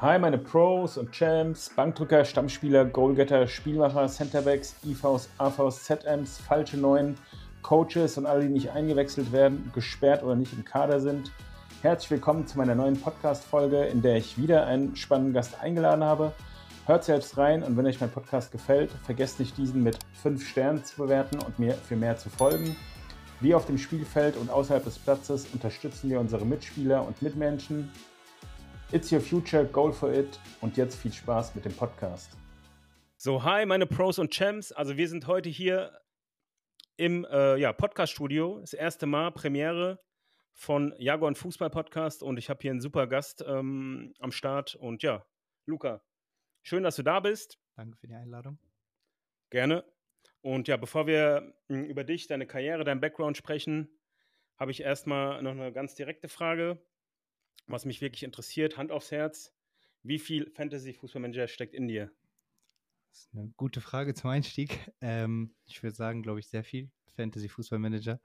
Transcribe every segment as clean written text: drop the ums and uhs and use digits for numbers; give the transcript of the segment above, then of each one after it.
Hi, meine Pros und Champs, Bankdrücker, Stammspieler, Goalgetter, Spielmacher, Centerbacks, IVs, AVs, ZMs, falsche Neuen, Coaches und alle, die nicht eingewechselt werden, gesperrt oder nicht im Kader sind. Herzlich willkommen zu meiner neuen Podcast-Folge, in der ich wieder einen spannenden Gast eingeladen habe. Hört selbst rein und wenn euch mein Podcast gefällt, vergesst nicht, diesen mit 5 Sternen zu bewerten und mir für mehr zu folgen. Wie auf dem Spielfeld und außerhalb des Platzes unterstützen wir unsere Mitspieler und Mitmenschen. It's your future, goal for it. Und jetzt viel Spaß mit dem Podcast. So, hi, meine Pros und Champs. Also wir sind heute hier im Podcast-Studio. Das erste Mal Premiere von Jaguar Fußball Podcast. Und ich habe hier einen super Gast am Start. Und ja, Luca, schön, dass du da bist. Danke für die Einladung. Gerne. Und ja, bevor wir über dich, deine Karriere, dein Background sprechen, habe ich erstmal noch eine ganz direkte Frage. Was mich wirklich interessiert, Hand aufs Herz, wie viel Fantasy-Fußballmanager steckt in dir? Das ist eine gute Frage zum Einstieg. Ich würde sagen, glaube ich, sehr viel Fantasy-Fußballmanager.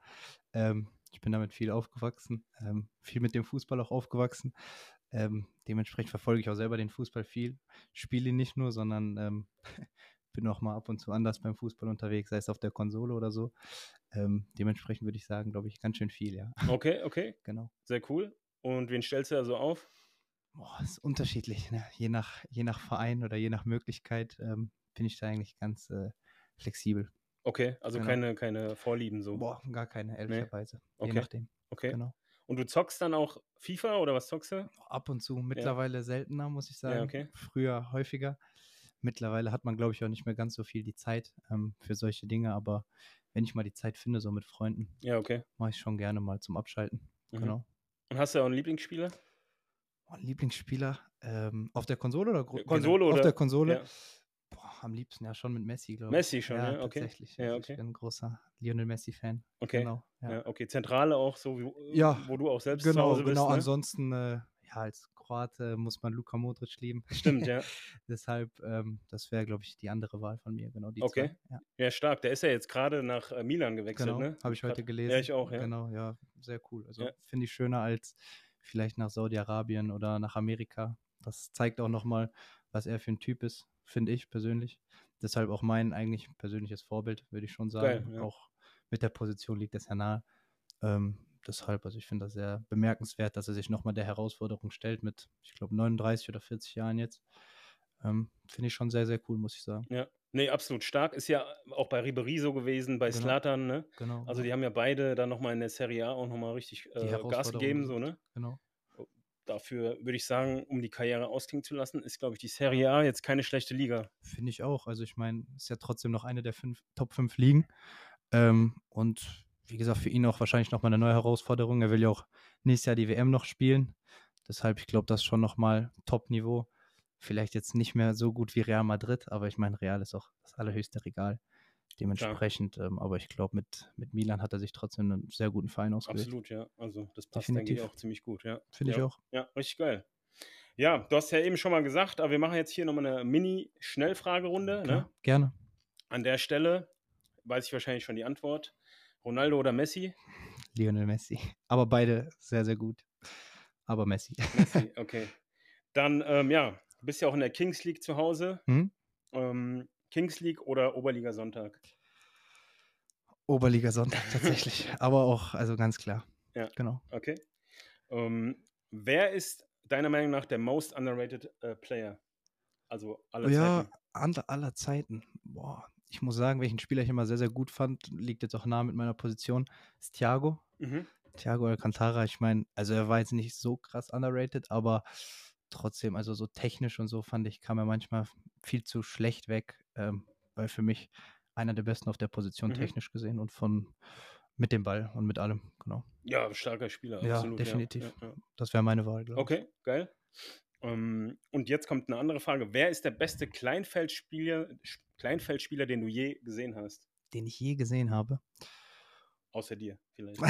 Ich bin damit viel aufgewachsen, viel mit dem Fußball auch aufgewachsen. Dementsprechend verfolge ich auch selber den Fußball viel. Spiele ihn nicht nur, sondern bin auch mal ab und zu anders beim Fußball unterwegs, sei es auf der Konsole oder so. Dementsprechend würde ich sagen, glaube ich, ganz schön viel, ja. Okay. Genau. Sehr cool. Und wen stellst du da so auf? Das ist unterschiedlich, ne? Je nach Verein oder je nach Möglichkeit bin ich da eigentlich ganz flexibel. Okay, also Genau. keine Vorlieben so. Gar keine, ehrlicherweise. Okay. Je nachdem. Okay. Genau. Und du zockst dann auch FIFA oder was zockst du? Ab und zu, mittlerweile seltener, muss ich sagen. Ja, okay. Früher häufiger. Mittlerweile hat man, glaube ich, auch nicht mehr ganz so viel die Zeit für solche Dinge, aber wenn ich mal die Zeit finde, so mit Freunden, Ja, okay. mache ich schon gerne mal zum Abschalten. Genau. Und hast du auch einen Lieblingsspieler? Lieblingsspieler auf der Konsole oder Konsole oder? auf der Konsole? Ja. Am liebsten ja schon mit Messi, glaube ich. Messi schon, ja, okay. Tatsächlich. Ja, Also okay. ich bin ein großer Lionel Messi-Fan. Okay. Genau. Ja, okay. Zentrale auch so, wo du auch selbst zu Genau. Hause bist, ne? Ansonsten, als Kroate muss man Luka Modric lieben. Stimmt, ja. Deshalb, das wäre, glaube ich, die andere Wahl von mir. Genau, die Okay. zwei. Ja, stark. Der ist ja jetzt gerade nach Milan gewechselt, Genau, ne? habe ich heute gelesen. Ja, ich auch, ja. Genau, ja, sehr cool. Also Ja. finde ich schöner als vielleicht nach Saudi-Arabien oder nach Amerika. Das zeigt auch nochmal, was er für ein Typ ist, finde ich persönlich. Deshalb auch mein eigentlich persönliches Vorbild, würde ich schon sagen. Geil, ja. Auch mit der Position liegt es ja nahe. Deshalb, also ich finde das sehr bemerkenswert, dass er sich nochmal der Herausforderung stellt mit, ich glaube, 39 oder 40 Jahren jetzt. Finde ich schon sehr, sehr cool, muss ich sagen. Ja, nee, absolut stark. Ist ja auch bei Ribéry so gewesen, bei Genau. Zlatan, ne? Genau. Also die haben ja beide dann nochmal in der Serie A auch nochmal richtig Gas gegeben, so, ne? Genau. Dafür würde ich sagen, um die Karriere ausklingen zu lassen, ist, glaube ich, die Serie A jetzt keine schlechte Liga. Finde ich auch. Also ich meine, ist ja trotzdem noch eine der Top 5 Ligen. Und wie gesagt, für ihn auch wahrscheinlich nochmal eine neue Herausforderung. Er will ja auch nächstes Jahr die WM noch spielen. Deshalb, ich glaube, das ist schon nochmal Top-Niveau. Vielleicht jetzt nicht mehr so gut wie Real Madrid, aber ich meine, Real ist auch das allerhöchste Regal. Dementsprechend, aber ich glaube, mit Milan hat er sich trotzdem einen sehr guten Verein ausgewählt. Absolut, ja. Also das passt, Definitiv. denke ich, auch ziemlich gut, ja. Finde ich auch. Ja, richtig geil. Ja, du hast ja eben schon mal gesagt, aber wir machen jetzt hier nochmal eine Mini-Schnellfragerunde, ne? Gerne. An der Stelle weiß ich wahrscheinlich schon die Antwort. Ronaldo oder Messi? Lionel Messi. Aber beide sehr, sehr gut. Aber Messi. Messi, okay. Dann, du bist ja auch in der Kings League zu Hause. Kings League oder Oberliga Sonntag? Oberliga Sonntag tatsächlich. Aber auch, also ganz klar. Ja, genau. Okay. Wer ist deiner Meinung nach der most underrated Player? Also aller Zeiten. Aller Zeiten. Ich muss sagen, welchen Spieler ich immer sehr, sehr gut fand, liegt jetzt auch nah mit meiner Position, ist Thiago. Thiago Alcantara, ich meine, also er war jetzt nicht so krass underrated, aber trotzdem, also so technisch und so fand ich, kam er manchmal viel zu schlecht weg, weil für mich einer der besten auf der Position technisch gesehen und mit dem Ball und mit allem, genau. Ja, starker Spieler, Ja, absolut. definitiv. Ja. Das wäre meine Wahl, glaube ich. Okay, geil. Und jetzt kommt eine andere Frage. Wer ist der beste Kleinfeldspieler, den du je gesehen hast? Den ich je gesehen habe? Außer dir vielleicht.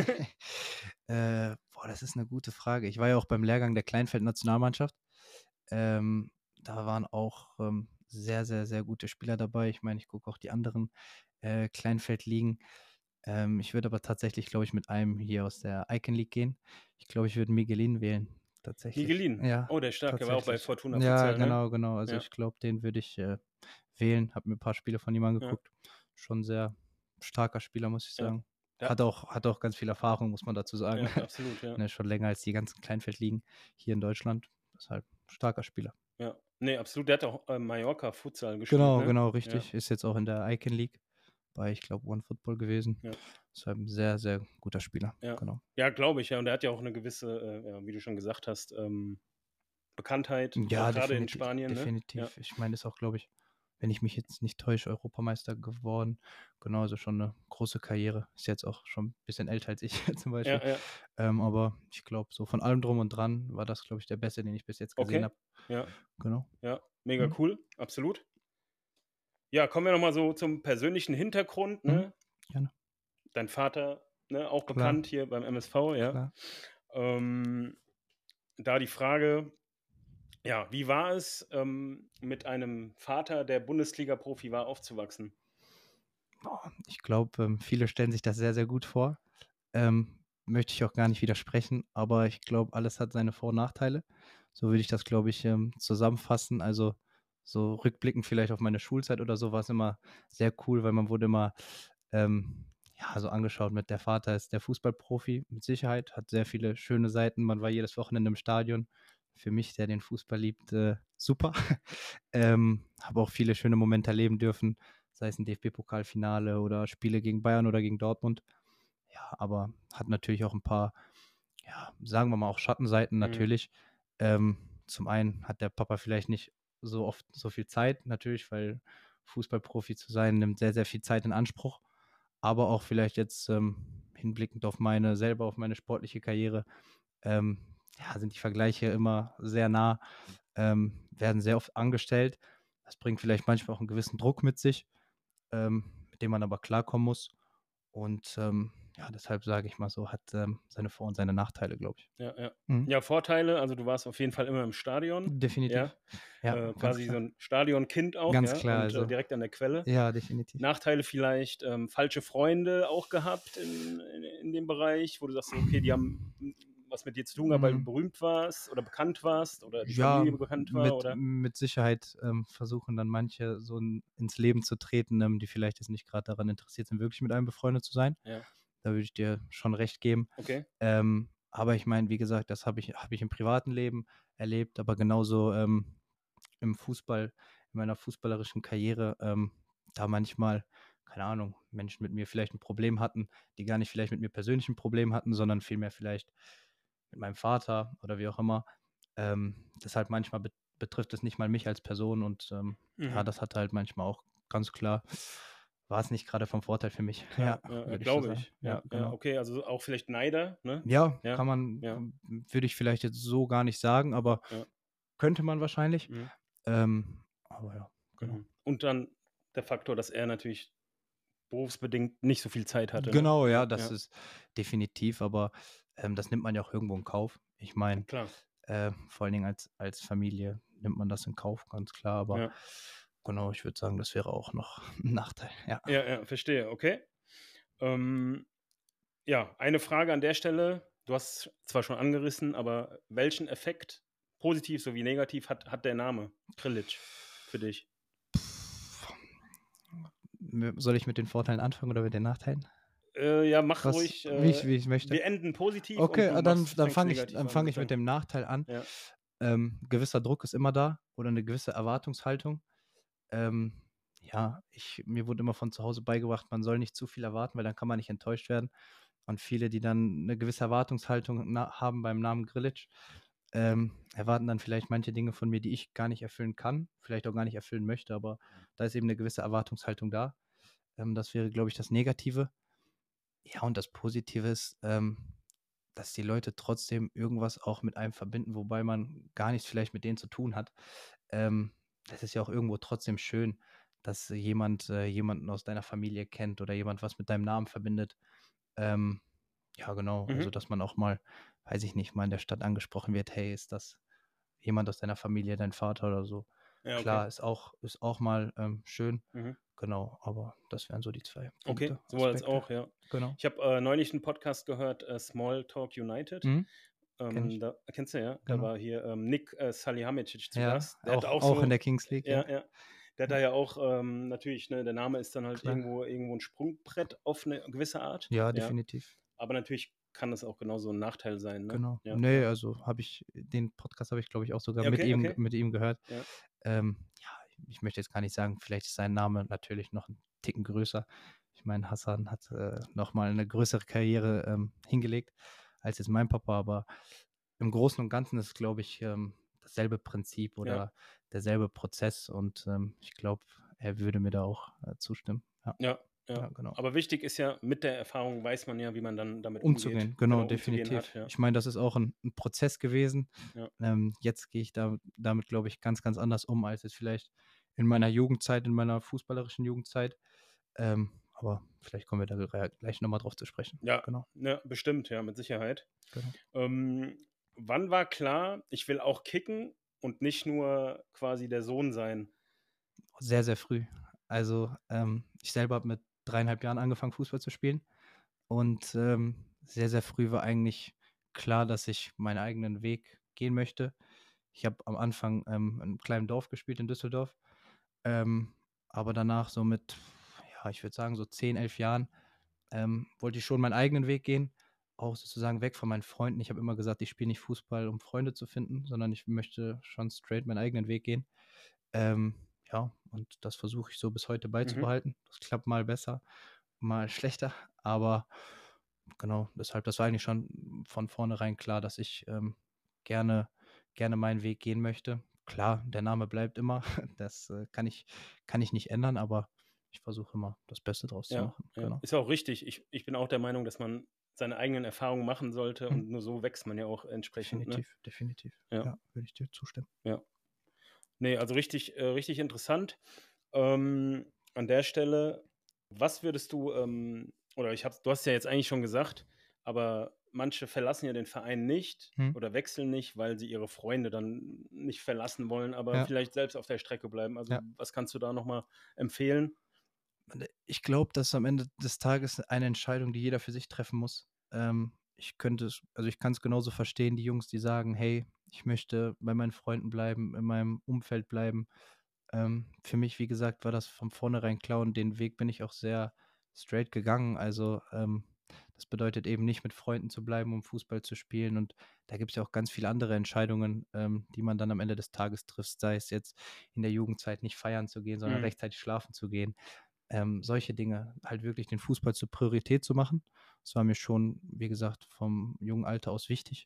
Das ist eine gute Frage. Ich war ja auch beim Lehrgang der Kleinfeld-Nationalmannschaft. Da waren auch sehr, sehr, sehr gute Spieler dabei. Ich meine, ich gucke auch die anderen Kleinfeld-Ligen. Ich würde aber tatsächlich, glaube ich, mit einem hier aus der Icon League gehen. Ich glaube, ich würde Miguelin wählen. tatsächlich. Nie geliehen? Ja, Oh, der ist stark. Der war auch bei tatsächlich. Fortuna Ja, offiziell, ne? genau. Also Ja. ich glaube, den würde ich wählen. Habe mir ein paar Spiele von ihm angeguckt. Schon sehr starker Spieler, muss ich Ja. sagen. Ja. Hat auch ganz viel Erfahrung, muss man dazu sagen. Ja, absolut, ja. Ne, schon länger als die ganzen Kleinfeldligen hier in Deutschland. Deshalb starker Spieler. Ja. Nee, absolut. Der hat auch Mallorca Futsal gespielt, ne? Genau, richtig. Ist jetzt auch in der Icon League bei, ich glaube, OneFootball gewesen. Ja. Deshalb ein sehr, sehr guter Spieler. Ja. Genau. Ja, glaube ich, ja. Und er hat ja auch eine gewisse, wie du schon gesagt hast, Bekanntheit, Ja, auch gerade in definitiv. Spanien, Definitiv. ne? Ja. Ich meine, ist auch, glaube ich, wenn ich mich jetzt nicht täusche, Europameister geworden. Genau, also schon eine große Karriere. Ist jetzt auch schon ein bisschen älter als ich zum Beispiel. Ja. Aber ich glaube, so von allem drum und dran war das, glaube ich, der beste, den ich bis jetzt gesehen habe. Ja. Genau. Ja, mega cool, absolut. Ja, kommen wir nochmal so zum persönlichen Hintergrund, ne? Gerne. Dein Vater, ne, auch Klar. bekannt hier beim MSV, ja. Da die Frage, ja, wie war es, mit einem Vater, der Bundesliga-Profi war, aufzuwachsen? Ich glaube, viele stellen sich das sehr, sehr gut vor. Möchte ich auch gar nicht widersprechen, aber ich glaube, alles hat seine Vor- und Nachteile. So würde ich das, glaube ich, zusammenfassen. Also so rückblickend vielleicht auf meine Schulzeit oder so war es immer sehr cool, weil man wurde immer so angeschaut mit der Vater ist der Fußballprofi, mit Sicherheit, hat sehr viele schöne Seiten. Man war jedes Wochenende im Stadion. Für mich, der den Fußball liebt, super. Habe auch viele schöne Momente erleben dürfen, sei es ein DFB-Pokalfinale oder Spiele gegen Bayern oder gegen Dortmund. Ja, aber hat natürlich auch ein paar, ja, sagen wir mal auch Schattenseiten natürlich. Zum einen hat der Papa vielleicht nicht so oft so viel Zeit, natürlich, weil Fußballprofi zu sein nimmt sehr, sehr viel Zeit in Anspruch. Aber auch vielleicht jetzt hinblickend auf meine sportliche Karriere, sind die Vergleiche immer sehr nah, werden sehr oft angestellt. Das bringt vielleicht manchmal auch einen gewissen Druck mit sich, mit dem man aber klarkommen muss. Und deshalb sage ich mal so, hat seine Vor- und seine Nachteile, glaube ich. Ja. Mhm. Ja, Vorteile, also du warst auf jeden Fall immer im Stadion. Definitiv. Ja, Ja, ganz quasi so klar. ein Stadionkind auch, Ganz ja, klar, und also. direkt an der Quelle. Ja, definitiv. Nachteile vielleicht, falsche Freunde auch gehabt in dem Bereich, wo du sagst, okay, die haben was mit dir zu tun gehabt, weil du berühmt warst oder bekannt warst oder die Ja, Familie bekannt war, oder? mit Sicherheit versuchen dann manche so ins Leben zu treten, die vielleicht jetzt nicht gerade daran interessiert sind, wirklich mit einem befreundet zu sein. Ja. Da würde ich dir schon recht geben. Okay. Aber ich meine, wie gesagt, das habe ich im privaten Leben erlebt, aber genauso im Fußball, in meiner fußballerischen Karriere, da manchmal, keine Ahnung, Menschen mit mir vielleicht ein Problem hatten, die gar nicht vielleicht mit mir persönlich ein Problem hatten, sondern vielmehr vielleicht mit meinem Vater oder wie auch immer. Deshalb manchmal betrifft es nicht mal mich als Person und das hat halt manchmal auch ganz klar, war es nicht gerade vom Vorteil für mich. Klar, würde glaube so ich. sagen. Genau. Okay, also auch vielleicht Neider, ne? Ja, Ja, kann man, ja. würde ich vielleicht jetzt so gar nicht sagen, aber Ja. könnte man wahrscheinlich. Mhm. Aber ja, genau. Und dann der Faktor, dass er natürlich berufsbedingt nicht so viel Zeit hatte. Genau, Ne? ja, das ist definitiv, aber das nimmt man ja auch irgendwo in Kauf. Ich meine, Klar. vor allen Dingen als Familie nimmt man das in Kauf, ganz klar, aber genau, ich würde sagen, das wäre auch noch ein Nachteil. Ja, verstehe, okay. Eine Frage an der Stelle, du hast es zwar schon angerissen, aber welchen Effekt, positiv sowie negativ, hat der Name Grillitsch für dich? Soll ich mit den Vorteilen anfangen oder mit den Nachteilen? Mach ruhig. Wie ich möchte. Wir enden positiv. Okay, und dann fange ich mit dem Nachteil an. Ja. Gewisser Druck ist immer da oder eine gewisse Erwartungshaltung. Mir wurde immer von zu Hause beigebracht, man soll nicht zu viel erwarten, weil dann kann man nicht enttäuscht werden. Und viele, die dann eine gewisse Erwartungshaltung haben beim Namen Grillitsch, erwarten dann vielleicht manche Dinge von mir, die ich gar nicht erfüllen kann, vielleicht auch gar nicht erfüllen möchte, aber da ist eben eine gewisse Erwartungshaltung da. Das wäre, glaube ich, das Negative. Ja, und das Positive ist, dass die Leute trotzdem irgendwas auch mit einem verbinden, wobei man gar nichts vielleicht mit denen zu tun hat. Das ist ja auch irgendwo trotzdem schön, dass jemanden aus deiner Familie kennt oder jemand was mit deinem Namen verbindet. Genau, also dass man auch mal, weiß ich nicht, mal in der Stadt angesprochen wird, hey, ist das jemand aus deiner Familie, dein Vater oder so? Ja, okay. Klar, ist auch mal schön. Genau, aber das wären so die zwei Punkte. Okay, so als auch, ja. Genau. Ich habe neulich einen Podcast gehört, Small Talk United. Kenn ich. Da, kennst du ja? Da Genau. war hier Nick Salihamidzic zu Ja, Gast. Der hat auch so, in der Kings League, ja, ja. ja. Der hat da ja auch natürlich, ne, der Name ist dann halt Klar. irgendwo ein Sprungbrett auf eine gewisse Art. Ja, definitiv. Aber natürlich kann das auch genauso ein Nachteil sein, ne? Genau. Ja, Nee, ja. also den Podcast habe ich, glaube ich, auch sogar Ja, mit okay, ihm, okay. mit ihm gehört. Ja. Ja, ich möchte jetzt gar nicht sagen, vielleicht ist sein Name natürlich noch ein Ticken größer. Ich meine, Hassan hat nochmal eine größere Karriere hingelegt als jetzt mein Papa, aber im Großen und Ganzen ist, glaube ich, dasselbe Prinzip oder derselbe Prozess und ich glaube, er würde mir da auch zustimmen. Ja, genau. Aber wichtig ist ja, mit der Erfahrung weiß man ja, wie man dann damit Umzugehen, umgeht. genau, umzugehen definitiv. hat, ja. Ich meine, das ist auch ein Prozess gewesen. Ja. Jetzt gehe ich damit, glaube ich, ganz, ganz anders um, als es vielleicht in meiner Jugendzeit, in meiner fußballerischen Jugendzeit. Aber vielleicht kommen wir da gleich nochmal drauf zu sprechen. Ja, Genau. Ja, bestimmt, ja, mit Sicherheit. Genau. Wann war klar, ich will auch kicken und nicht nur quasi der Sohn sein? Sehr, sehr früh. Also ich selber habe mit 3,5 Jahren angefangen, Fußball zu spielen. Und sehr, sehr früh war eigentlich klar, dass ich meinen eigenen Weg gehen möchte. Ich habe am Anfang in einem kleinen Dorf gespielt in Düsseldorf. Aber danach so mit, ja, ich würde sagen, so 10, 11 Jahren wollte ich schon meinen eigenen Weg gehen. Auch sozusagen weg von meinen Freunden. Ich habe immer gesagt, ich spiele nicht Fußball, um Freunde zu finden, sondern ich möchte schon straight meinen eigenen Weg gehen. Ja, und das versuche ich so bis heute beizubehalten. Das klappt mal besser, mal schlechter, aber genau, deshalb, das war eigentlich schon von vornherein klar, dass ich gerne meinen Weg gehen möchte. Klar, der Name bleibt immer, das kann ich nicht ändern, aber ich versuche immer, das Beste draus zu machen. Ja. Genau. Ist auch richtig. Ich bin auch der Meinung, dass man seine eigenen Erfahrungen machen sollte und nur so wächst man ja auch entsprechend. Definitiv. Ja. Ja, würde ich dir zustimmen. Ja. Nee, also richtig interessant. An der Stelle, was würdest du, oder du hast ja jetzt eigentlich schon gesagt, aber manche verlassen ja den Verein nicht oder wechseln nicht, weil sie ihre Freunde dann nicht verlassen wollen, aber vielleicht selbst auf der Strecke bleiben. Also was kannst du da nochmal empfehlen? Ich glaube, das ist am Ende des Tages eine Entscheidung, die jeder für sich treffen muss. Ich kann es genauso verstehen, die Jungs, die sagen, hey, ich möchte bei meinen Freunden bleiben, in meinem Umfeld bleiben. Für mich, wie gesagt, war das von vornherein klar und den Weg bin ich auch sehr straight gegangen. Also das bedeutet eben nicht mit Freunden zu bleiben, um Fußball zu spielen. Und da gibt es ja auch ganz viele andere Entscheidungen, die man dann am Ende des Tages trifft, sei es jetzt in der Jugendzeit nicht feiern zu gehen, sondern rechtzeitig schlafen zu gehen. Solche Dinge, halt wirklich den Fußball zur Priorität zu machen. Das war mir schon, wie gesagt, vom jungen Alter aus wichtig.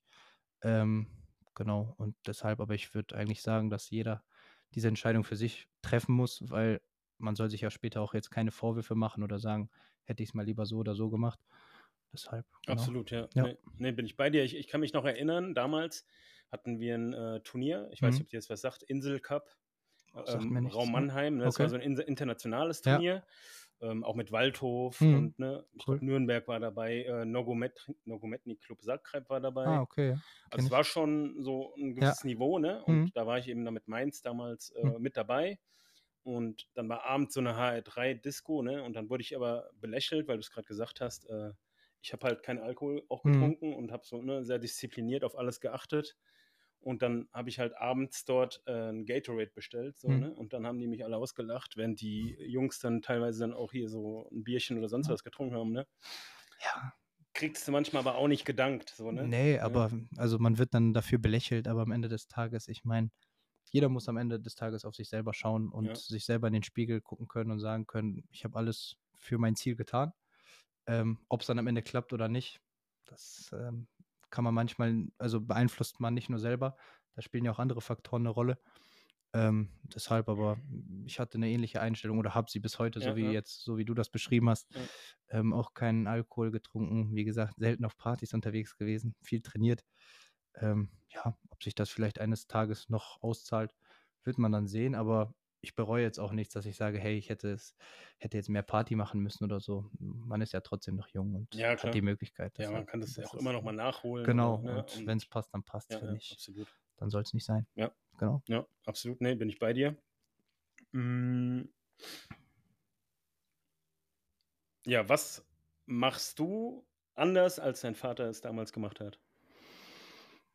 Genau, und deshalb, aber ich würde eigentlich sagen, dass jeder diese Entscheidung für sich treffen muss, weil man soll sich ja später auch jetzt keine Vorwürfe machen oder sagen, hätte ich es mal lieber so oder so gemacht. Deshalb. Genau. Absolut, ja. Nee, bin ich bei dir. Ich kann mich noch erinnern, damals hatten wir ein Turnier, ich weiß nicht, ob dir das was sagt, Insel Cup. Raum Mannheim, ne? Das war so ein internationales Turnier, auch mit Waldhof und ich glaube Nürnberg war dabei, Nogometni Club Zagreb war dabei. Okay. Also es war schon so ein gewisses Niveau, ne? Und da war ich eben da mit Mainz damals mit dabei. Und dann war abends so eine HR3-Disco, ne? Und dann wurde ich aber belächelt, weil du es gerade gesagt hast, ich habe halt keinen Alkohol auch getrunken und habe so sehr diszipliniert auf alles geachtet. Und dann habe ich halt abends dort ein Gatorade bestellt, ne? Und dann haben die mich alle ausgelacht, während die Jungs dann teilweise dann auch hier so ein Bierchen oder sonst was getrunken haben, ne? Ja. Kriegst du manchmal aber auch nicht gedankt, so, ne? Nee, aber also man wird dann dafür belächelt, aber am Ende des Tages, ich meine, jeder muss am Ende des Tages auf sich selber schauen und sich selber in den Spiegel gucken können und sagen können, ich habe alles für mein Ziel getan. Ob es dann am Ende klappt oder nicht, das kann man manchmal, also beeinflusst man nicht nur selber, da spielen ja auch andere Faktoren eine Rolle. Deshalb aber, ich hatte eine ähnliche Einstellung oder habe sie bis heute, so wie du das beschrieben hast, auch keinen Alkohol getrunken, wie gesagt, selten auf Partys unterwegs gewesen, viel trainiert. Ob sich das vielleicht eines Tages noch auszahlt, wird man dann sehen, aber ich bereue jetzt auch nichts, dass ich sage, hey, ich hätte jetzt mehr Party machen müssen oder so. Man ist ja trotzdem noch jung und hat die Möglichkeit. Ja, man kann das ja auch immer noch mal nachholen. Genau, und wenn es passt, dann passt es, finde ich. Absolut. Dann soll es nicht sein. Ja. Genau. Ja, absolut. Nee, bin ich bei dir. Ja, was machst du anders, als dein Vater es damals gemacht hat?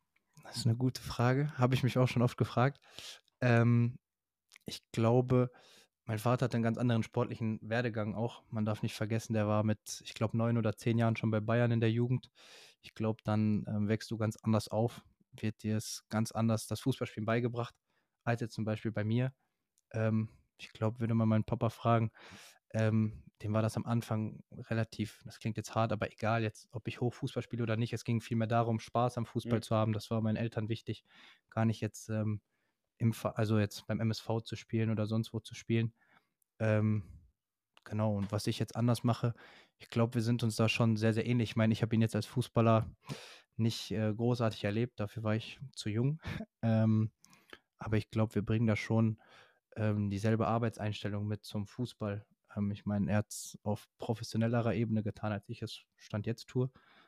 Das ist eine gute Frage. Habe ich mich auch schon oft gefragt. Ähm, Ich glaube, mein Vater hat einen ganz anderen sportlichen Werdegang auch. Man darf nicht vergessen, der war mit, ich glaube, 9 oder 10 Jahren schon bei Bayern in der Jugend. Ich glaube, dann, wächst du ganz anders auf, wird dir es ganz anders das Fußballspielen beigebracht, als jetzt zum Beispiel bei mir. Ich glaube, würde man meinen Papa fragen, dem war das am Anfang relativ, das klingt jetzt hart, aber egal jetzt, ob ich hoch Fußball spiele oder nicht. Es ging vielmehr darum, Spaß am Fußball Mhm. zu haben. Das war meinen Eltern wichtig. Gar nicht jetzt, also jetzt beim MSV zu spielen oder sonst wo zu spielen. Ähm, genau, und was ich jetzt anders mache, ich glaube, wir sind uns da schon sehr, sehr ähnlich. Ich meine, ich habe ihn jetzt als Fußballer nicht großartig erlebt, dafür war ich zu jung. Ähm, aber ich glaube, wir bringen da schon dieselbe Arbeitseinstellung mit zum Fußball. Ich meine, er hat es auf professionellerer Ebene getan, als ich es Stand jetzt tue.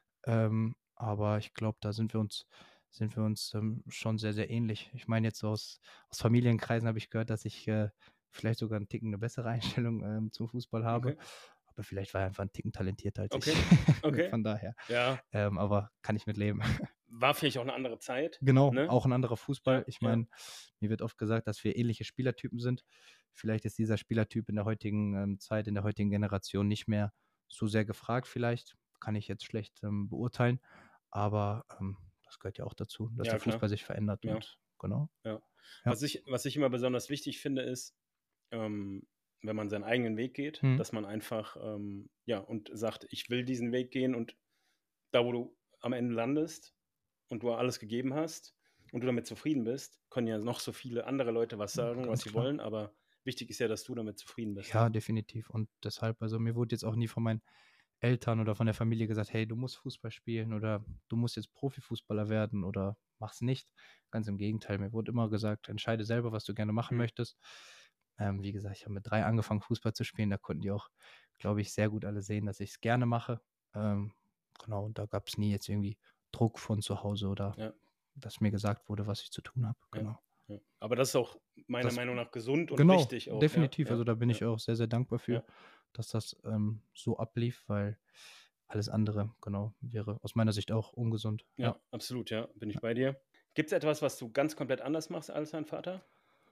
Aber ich glaube, da sind wir uns schon sehr, sehr ähnlich. Ich meine, jetzt so aus Familienkreisen habe ich gehört, dass ich vielleicht sogar einen Ticken eine bessere Einstellung zum Fußball habe. Okay. Aber vielleicht war er einfach ein Ticken talentierter als ich. Okay. Okay. Von daher. Ja, Aber kann ich mit leben. war vielleicht auch eine andere Zeit, Genau, ne? auch ein anderer Fußball. Ja, Ich ja. meine, mir wird oft gesagt, dass wir ähnliche Spielertypen sind. Vielleicht ist dieser Spielertyp in der heutigen Zeit, in der heutigen Generation nicht mehr so sehr gefragt vielleicht. Kann ich jetzt schlecht beurteilen. Aber das gehört ja auch dazu, dass Ja, der klar. Fußball sich verändert Ja, und genau. ja. Ja. Was ich immer besonders wichtig finde, ist, wenn man seinen eigenen Weg geht, Mhm. dass man einfach, ja, und sagt, ich will diesen Weg gehen und da, wo du am Ende landest und du alles gegeben hast und du damit zufrieden bist, können ja noch so viele andere Leute was sagen, was Ganz sie klar. wollen, aber wichtig ist ja, dass du damit zufrieden bist, Ja, ne? definitiv. Und deshalb, also mir wurde jetzt auch nie von meinen Eltern oder von der Familie gesagt, hey, du musst Fußball spielen oder du musst jetzt Profifußballer werden oder mach's nicht. Ganz im Gegenteil, mir wurde immer gesagt, entscheide selber, was du gerne machen Mhm. möchtest. Wie gesagt, ich habe mit 3 angefangen, Fußball zu spielen. Da konnten die auch, glaube ich, sehr gut alle sehen, dass ich es gerne mache. Genau, und da gab es nie jetzt irgendwie Druck von zu Hause oder Ja, dass mir gesagt wurde, was ich zu tun habe. ja, Genau. ja. Aber das ist auch meiner Das Meinung nach gesund und Genau, richtig auch, ja, definitiv. ja, Also da bin ja, ich auch sehr, sehr dankbar ja. für, dass das so ablief, weil alles andere, genau, wäre aus meiner Sicht auch ungesund. Ja, Ja, absolut, ja, bin ich bei dir. Gibt es etwas, was du ganz komplett anders machst als dein Vater?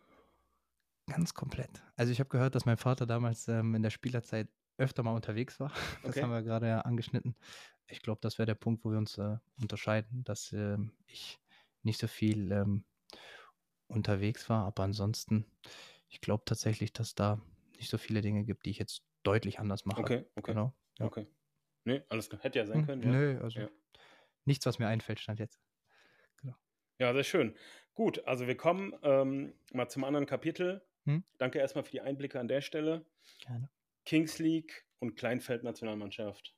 ganz komplett. Also ich habe gehört, dass mein Vater damals in der Spielerzeit öfter mal unterwegs war. Das haben Okay, wir gerade ja angeschnitten. Ich glaube, das wäre der Punkt, wo wir uns unterscheiden, dass ich nicht so viel unterwegs war. Aber ansonsten, ich glaube tatsächlich, dass da nicht so viele Dinge gibt, die ich jetzt deutlich anders mache. okay, okay, Genau, ja. okay. Ne, alles klar. Hätte ja sein können, ja. Nö, also Ja. nichts, was mir einfällt, stand jetzt. Genau. Ja, sehr schön. Gut, also wir kommen mal zum anderen Kapitel. Hm? Danke erstmal für die Einblicke an der Stelle. Gerne. Kings League und Kleinfeld-Nationalmannschaft.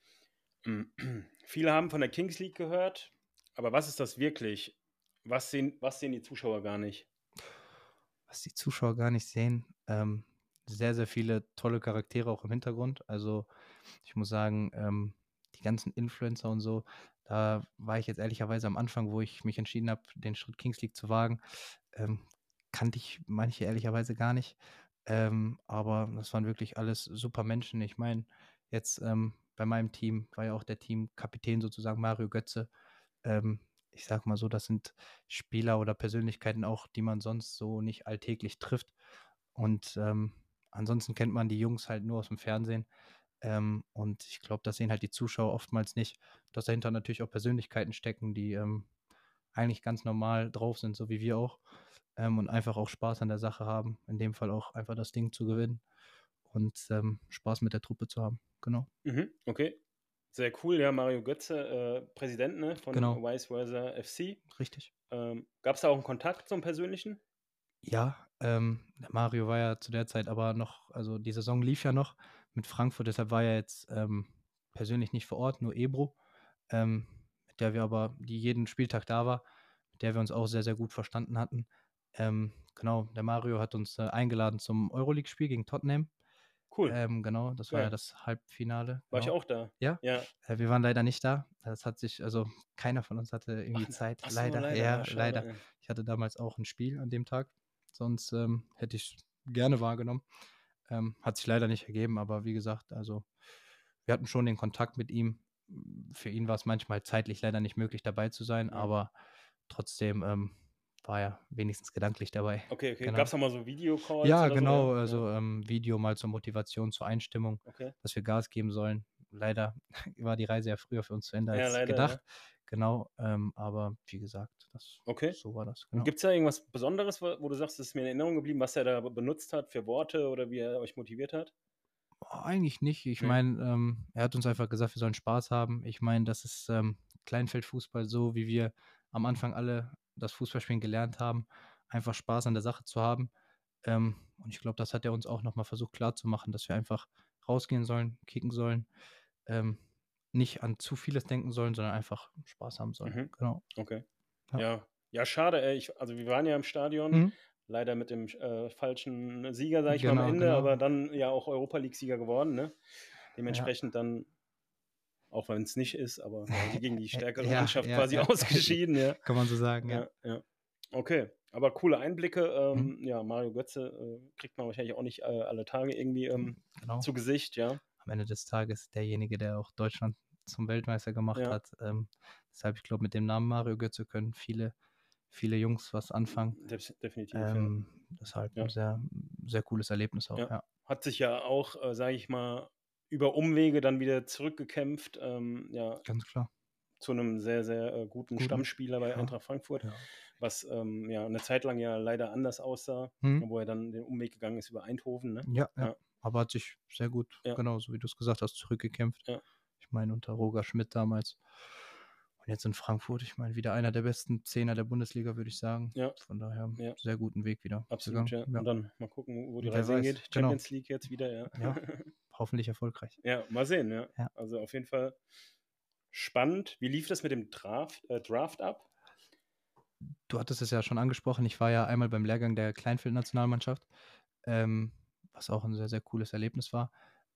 Viele haben von der Kings League gehört, aber was ist das wirklich? Was sehen die Zuschauer gar nicht? Was die Zuschauer gar nicht sehen, sehr, sehr viele tolle Charaktere auch im Hintergrund. Also ich muss sagen, die ganzen Influencer und so, da war ich jetzt ehrlicherweise am Anfang, wo ich mich entschieden habe, den Schritt Kings League zu wagen, ähm, kannte ich manche ehrlicherweise gar nicht. Aber das waren wirklich alles super Menschen. Ich meine, jetzt bei meinem Team war ja auch der Teamkapitän sozusagen Mario Götze. Ähm, Ich sage mal so, das sind Spieler oder Persönlichkeiten auch, die man sonst so nicht alltäglich trifft. Und ansonsten kennt man die Jungs halt nur aus dem Fernsehen. Und ich glaube, das sehen halt die Zuschauer oftmals nicht, dass dahinter natürlich auch Persönlichkeiten stecken, die eigentlich ganz normal drauf sind, so wie wir auch. Und einfach auch Spaß an der Sache haben. In dem Fall auch einfach das Ding zu gewinnen und Spaß mit der Truppe zu haben. Genau. Okay. Sehr cool, ja, Mario Götze, Präsident, ne, von Genau, Vice Versa FC. richtig. Gab es da auch einen Kontakt zum Persönlichen? Ja, der Mario war ja zu der Zeit aber noch, also die Saison lief ja noch mit Frankfurt, deshalb war er jetzt persönlich nicht vor Ort, nur Ebro, ähm, mit der wir aber, die jeden Spieltag da war, mit der wir uns auch sehr, sehr gut verstanden hatten. Genau, der Mario hat uns eingeladen zum Euroleague-Spiel gegen Tottenham. Cool, Genau, das war ja geil. das Halbfinale, War ich genau. auch da. Ja, Ja. wir waren leider nicht da. Das hat sich, also keiner von uns hatte irgendwie Zeit. Ach so, Leider, leider. ja, Ah, schade. leider. Ich hatte damals auch ein Spiel an dem Tag. Sonst hätte ich gerne wahrgenommen. Hat sich leider nicht ergeben, aber wie gesagt, also wir hatten schon den Kontakt mit ihm. Für ihn war es manchmal zeitlich leider nicht möglich, dabei zu sein, Ja. aber trotzdem war er wenigstens gedanklich dabei. Okay. Genau. Gab es nochmal so Videocalls Ja, oder genau, so? also Video mal zur Motivation, zur Einstimmung, Okay. dass wir Gas geben sollen. Leider war die Reise ja früher für uns zu Ende Ja, als leider, gedacht. Genau, aber wie gesagt, Okay. so war das. Und Genau. gibt es da irgendwas Besonderes, wo du sagst, das ist mir in Erinnerung geblieben, was er da benutzt hat für Worte oder wie er euch motiviert hat? Eigentlich nicht. Ich Nee. meine, er hat uns einfach gesagt, wir sollen Spaß haben. Ich meine, das ist Kleinfeldfußball, so wie wir am Anfang alle das Fußballspielen gelernt haben, einfach Spaß an der Sache zu haben. Und ich glaube, das hat er uns auch nochmal versucht klarzumachen, dass wir einfach rausgehen sollen, kicken sollen, nicht an zu vieles denken sollen, sondern einfach Spaß haben sollen. Mhm. Genau. Okay. Ja. Ja, schade. Also wir waren ja im Stadion, Mhm. leider mit dem falschen Sieger, sage ich mal, am Genau, Ende, genau. aber dann ja auch Europa League-Sieger geworden, ne? Dementsprechend dann, auch wenn es nicht ist, aber gegen die stärkere Ja, Mannschaft ja, quasi ja. ausgeschieden, ja. Kann man so sagen, ja. Ja. Okay, aber coole Einblicke. Mhm. Ja, Mario Götze kriegt man wahrscheinlich auch nicht alle Tage irgendwie Genau. zu Gesicht, ja. Am Ende des Tages derjenige, der auch Deutschland zum Weltmeister gemacht Ja. hat. Deshalb, ich glaube, mit dem Namen Mario Götze können viele Jungs was anfangen. Definitiv, ja. Deshalb Ja. ein sehr, sehr cooles Erlebnis auch, Ja. ja. Hat sich ja auch, sage ich mal, über Umwege dann wieder zurückgekämpft, ja, Ganz klar. zu einem sehr, sehr guten Stammspieler bei ja, Eintracht Frankfurt, Ja. was ja eine Zeit lang ja leider anders aussah, Mhm. wo er dann den Umweg gegangen ist über Eindhoven, ne? Ja. Ja. Aber hat sich sehr gut, Ja. genau, so wie du es gesagt hast, zurückgekämpft. Ja. Ich meine, unter Roger Schmidt damals. Und jetzt in Frankfurt, ich meine, wieder einer der besten Zehner der Bundesliga, würde ich sagen. Ja. Von daher Ja. sehr guten Weg wieder Absolut, gegangen. ja. Und dann mal gucken, wo die Wer Reise weiß, hingeht. genau. Champions League jetzt wieder, ja. Ja. Hoffentlich erfolgreich. Ja, mal sehen, ja. Ja. Also auf jeden Fall spannend. Wie lief das mit dem Draft ab? Du hattest es ja schon angesprochen, ich war ja einmal beim Lehrgang der Kleinfeld-Nationalmannschaft, was auch ein sehr, sehr cooles Erlebnis war.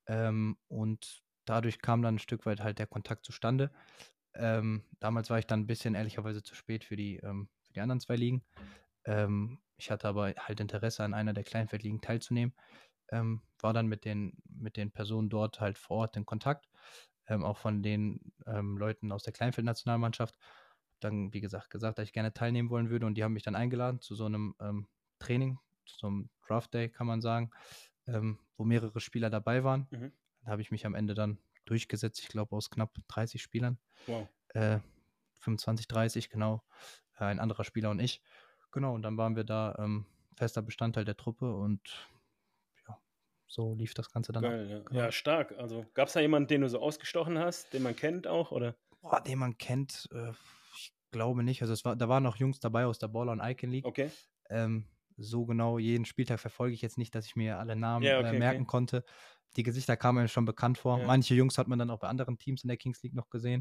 Und dadurch kam dann ein Stück weit halt der Kontakt zustande. Damals war ich dann ein bisschen ehrlicherweise zu spät für die anderen 2 Ligen. Ich hatte aber halt Interesse an einer der Kleinfeldligen teilzunehmen. War dann mit den Personen dort halt vor Ort in Kontakt, auch von den Leuten aus der Kleinfeld-Nationalmannschaft. Dann, wie gesagt, dass ich gerne teilnehmen wollen würde und die haben mich dann eingeladen zu so einem Training, zu so einem Draft Day, kann man sagen, wo mehrere Spieler dabei waren. Mhm. Da habe ich mich am Ende dann durchgesetzt, ich glaube aus knapp 30 Spielern. Wow. 25, 30, genau. Ein anderer Spieler und ich. Genau, und dann waren wir da fester Bestandteil der Truppe und ja, so lief das Ganze dann Geil, ja. ab. Genau. Ja, stark. Also gab es da jemanden, den du so ausgestochen hast, den man kennt auch, oder? Boah, den man kennt, ich glaube nicht. Also da waren noch Jungs dabei aus der Baller und Icon League. Okay. So genau jeden Spieltag verfolge ich jetzt nicht, dass ich mir alle Namen Ja, okay, merken konnte. Die Gesichter kamen mir schon bekannt vor. Ja. Manche Jungs hat man dann auch bei anderen Teams in der Kings League noch gesehen.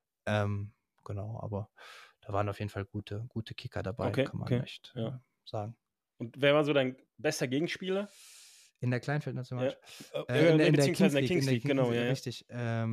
Genau, aber da waren auf jeden Fall gute Kicker dabei, Okay, kann man okay, echt ja. sagen. Und wer war so dein bester Gegenspieler? In der Kleinfeld-Nationalmannschaft? In der Kings League, genau, ja. Richtig. Da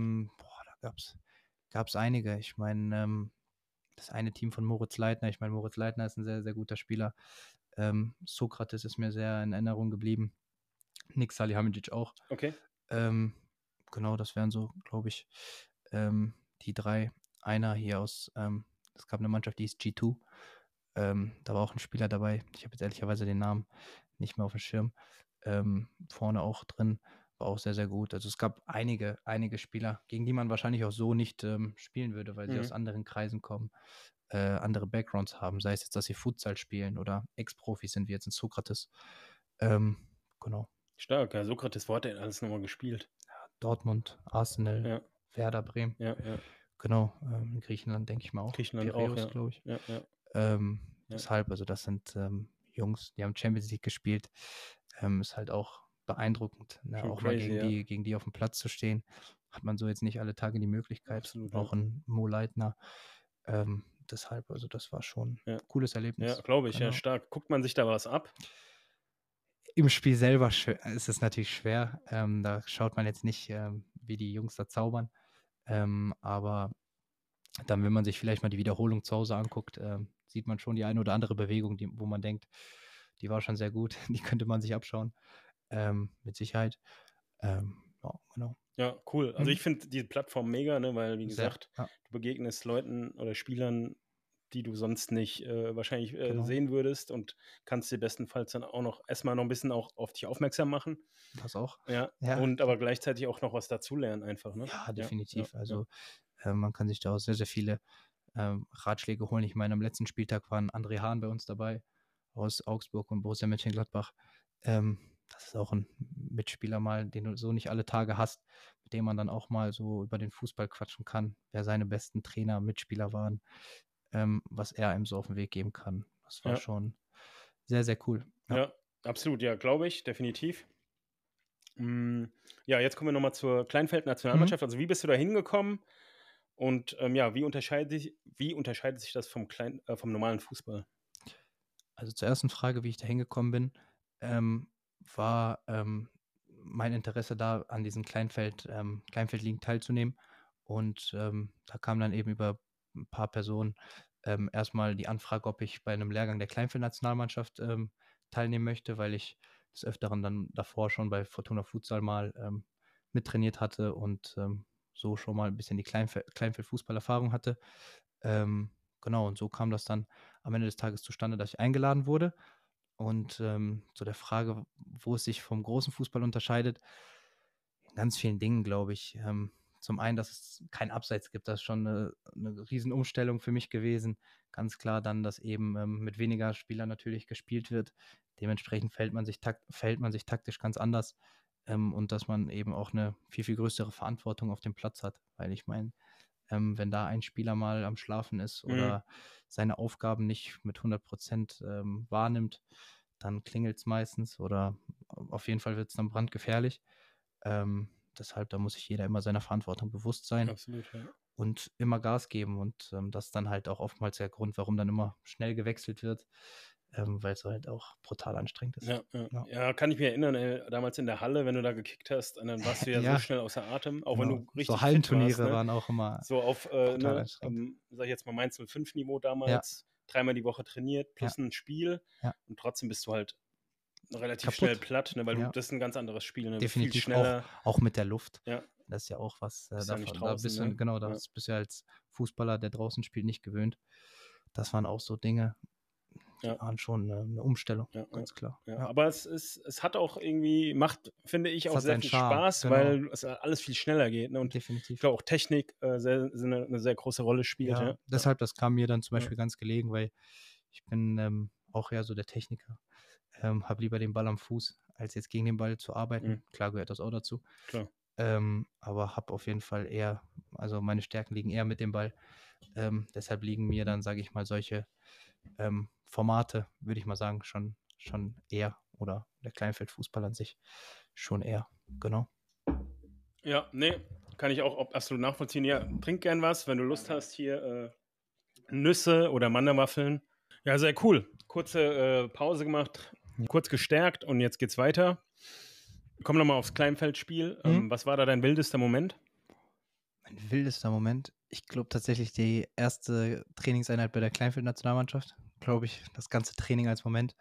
gab's einige. Ich meine, das eine Team von Moritz Leitner. Ich meine, Moritz Leitner ist ein sehr, sehr guter Spieler. Sokrates ist mir sehr in Erinnerung geblieben. Nick Salihamidzic auch. Okay. Genau, das wären so, glaube ich, die 3. Einer hier aus, es gab eine Mannschaft, die hieß G2. Da war auch ein Spieler dabei. Ich habe jetzt ehrlicherweise den Namen nicht mehr auf dem Schirm. Vorne auch drin, war auch sehr, sehr gut. Also es gab einige Spieler, gegen die man wahrscheinlich auch so nicht spielen würde, weil sie aus anderen Kreisen kommen, andere Backgrounds haben, sei es jetzt, dass sie Futsal spielen oder Ex-Profis sind, wie jetzt in Sokrates. Genau. Stark, ja, Sokrates, wo hat er alles nochmal gespielt? Dortmund, Arsenal, Werder Bremen. Ja. Genau, in Griechenland denke ich mal auch. Griechenland Piräus, auch, ja. glaube ich. Ja. Deshalb, also das sind Jungs, die haben Champions League gespielt. Ist halt auch beeindruckend, ne? Auch crazy, mal gegen die auf dem Platz zu stehen. Hat man so jetzt nicht alle Tage die Möglichkeit. Absolut, auch ein Mo Leitner. Deshalb, also das war schon ein cooles Erlebnis. Ja, glaube ich, Genau. ja, stark. Guckt man sich da was ab? Im Spiel selber ist es natürlich schwer. Da schaut man jetzt nicht, wie die Jungs da zaubern. Aber dann, wenn man sich vielleicht mal die Wiederholung zu Hause anguckt, sieht man schon die eine oder andere Bewegung, wo man denkt, die war schon sehr gut, die könnte man sich abschauen. Mit Sicherheit. Ja, genau. Ja, cool. Also ich finde die Plattform mega, ne, weil, wie gesagt, du begegnest Leuten oder Spielern, die du sonst nicht wahrscheinlich Genau. sehen würdest und kannst dir bestenfalls dann auch noch erstmal noch ein bisschen auch auf dich aufmerksam machen. Das auch. Ja, Ja, und aber gleichzeitig auch noch was dazulernen einfach, ne? ja, Ja, ja, definitiv. ja. Also man kann sich da auch sehr, sehr viele Ratschläge holen. Ich meine, am letzten Spieltag waren André Hahn bei uns dabei aus Augsburg und Borussia Mönchengladbach. Das ist auch ein Mitspieler mal, den du so nicht alle Tage hast, mit dem man dann auch mal so über den Fußball quatschen kann, wer seine besten Trainer, Mitspieler waren, was er einem so auf den Weg geben kann. Das war Ja. schon sehr, sehr cool. Ja. Ja, absolut, ja, glaube ich, definitiv. Ja, jetzt kommen wir nochmal zur Kleinfeld-Nationalmannschaft. Also wie bist du da hingekommen? Und ja, wie unterscheidet sich das vom normalen Fußball? Also zur ersten Frage, wie ich da hingekommen bin, war mein Interesse da, an diesen Kleinfeldligen teilzunehmen. Und da kam dann eben über ein paar Personen erstmal die Anfrage, ob ich bei einem Lehrgang der Kleinfeld-Nationalmannschaft teilnehmen möchte, weil ich des Öfteren dann davor schon bei Fortuna Futsal mal mittrainiert hatte und so schon mal ein bisschen die Kleinfeld-Fußballerfahrung hatte. Genau, und so kam das dann am Ende des Tages zustande, dass ich eingeladen wurde. Und zu der Frage, wo es sich vom großen Fußball unterscheidet, in ganz vielen Dingen, glaube ich. Zum einen, dass es kein Abseits gibt, das ist schon eine Riesenumstellung für mich gewesen. Ganz klar dann, dass eben mit weniger Spielern natürlich gespielt wird. Dementsprechend fällt man sich taktisch ganz anders. Und dass man eben auch eine viel, viel größere Verantwortung auf dem Platz hat. Weil ich meine, wenn da ein Spieler mal am Schlafen ist oder seine Aufgaben nicht mit 100% wahrnimmt, dann klingelt es meistens oder auf jeden Fall wird es dann brandgefährlich. Deshalb, da muss sich jeder immer seiner Verantwortung bewusst sein Absolut, ja. und immer Gas geben. Und das ist dann halt auch oftmals der Grund, warum dann immer schnell gewechselt wird, weil es halt auch brutal anstrengend ist. Ja, kann ich mich erinnern, damals in der Halle, wenn du da gekickt hast, und dann warst du ja so Ja, schnell außer Atem, auch genau. wenn du richtig So fit Hallenturniere warst, ne? waren auch immer So auf, brutal anstrengend. sag ich jetzt mal Mainz 05 Niveau damals, 3-mal die Woche trainiert, plus ein Spiel Ja. und trotzdem bist du halt relativ Kaputt. schnell platt, ne, weil Ja. das ist ein ganz anderes Spiel, ne? Definitiv viel schneller. auch mit der Luft. Ja, Das ist ja auch was, bist ja nicht da draußen, bist du, ne? genau, Ja. das bist du ja als Fußballer, der draußen spielt, nicht gewöhnt. Das waren auch so Dinge, die Ja. waren schon eine Umstellung, Ja, ganz klar. Ja. Ja. Aber es hat auch irgendwie, finde ich, Es auch hat sehr seinen viel Charme, Spaß, genau. weil es alles viel schneller geht, ne? Und ich Definitiv. glaube auch Technik eine sehr große Rolle spielt. Ja, Ja. deshalb, das kam mir dann zum Beispiel ganz gelegen, weil ich bin auch eher so der Techniker. Habe lieber den Ball am Fuß, als jetzt gegen den Ball zu arbeiten. Klar gehört das auch dazu. Klar. Aber habe auf jeden Fall eher, also meine Stärken liegen eher mit dem Ball. Deshalb liegen mir dann, sage ich mal, solche Formate, würde ich mal sagen, schon eher. Oder der Kleinfeldfußball an sich schon eher. Genau. Ja, nee, kann ich auch absolut nachvollziehen. Ja, trink gern was, wenn du Lust hast, hier Nüsse oder Mandelwaffeln. Ja, sehr cool. Kurze Pause gemacht, kurz gestärkt und jetzt geht's weiter. Komm nochmal aufs Kleinfeldspiel. Was war da dein wildester Moment? Mein wildester Moment? Ich glaube tatsächlich die erste Trainingseinheit bei der Kleinfeld-Nationalmannschaft. Glaube ich, das ganze Training als Moment.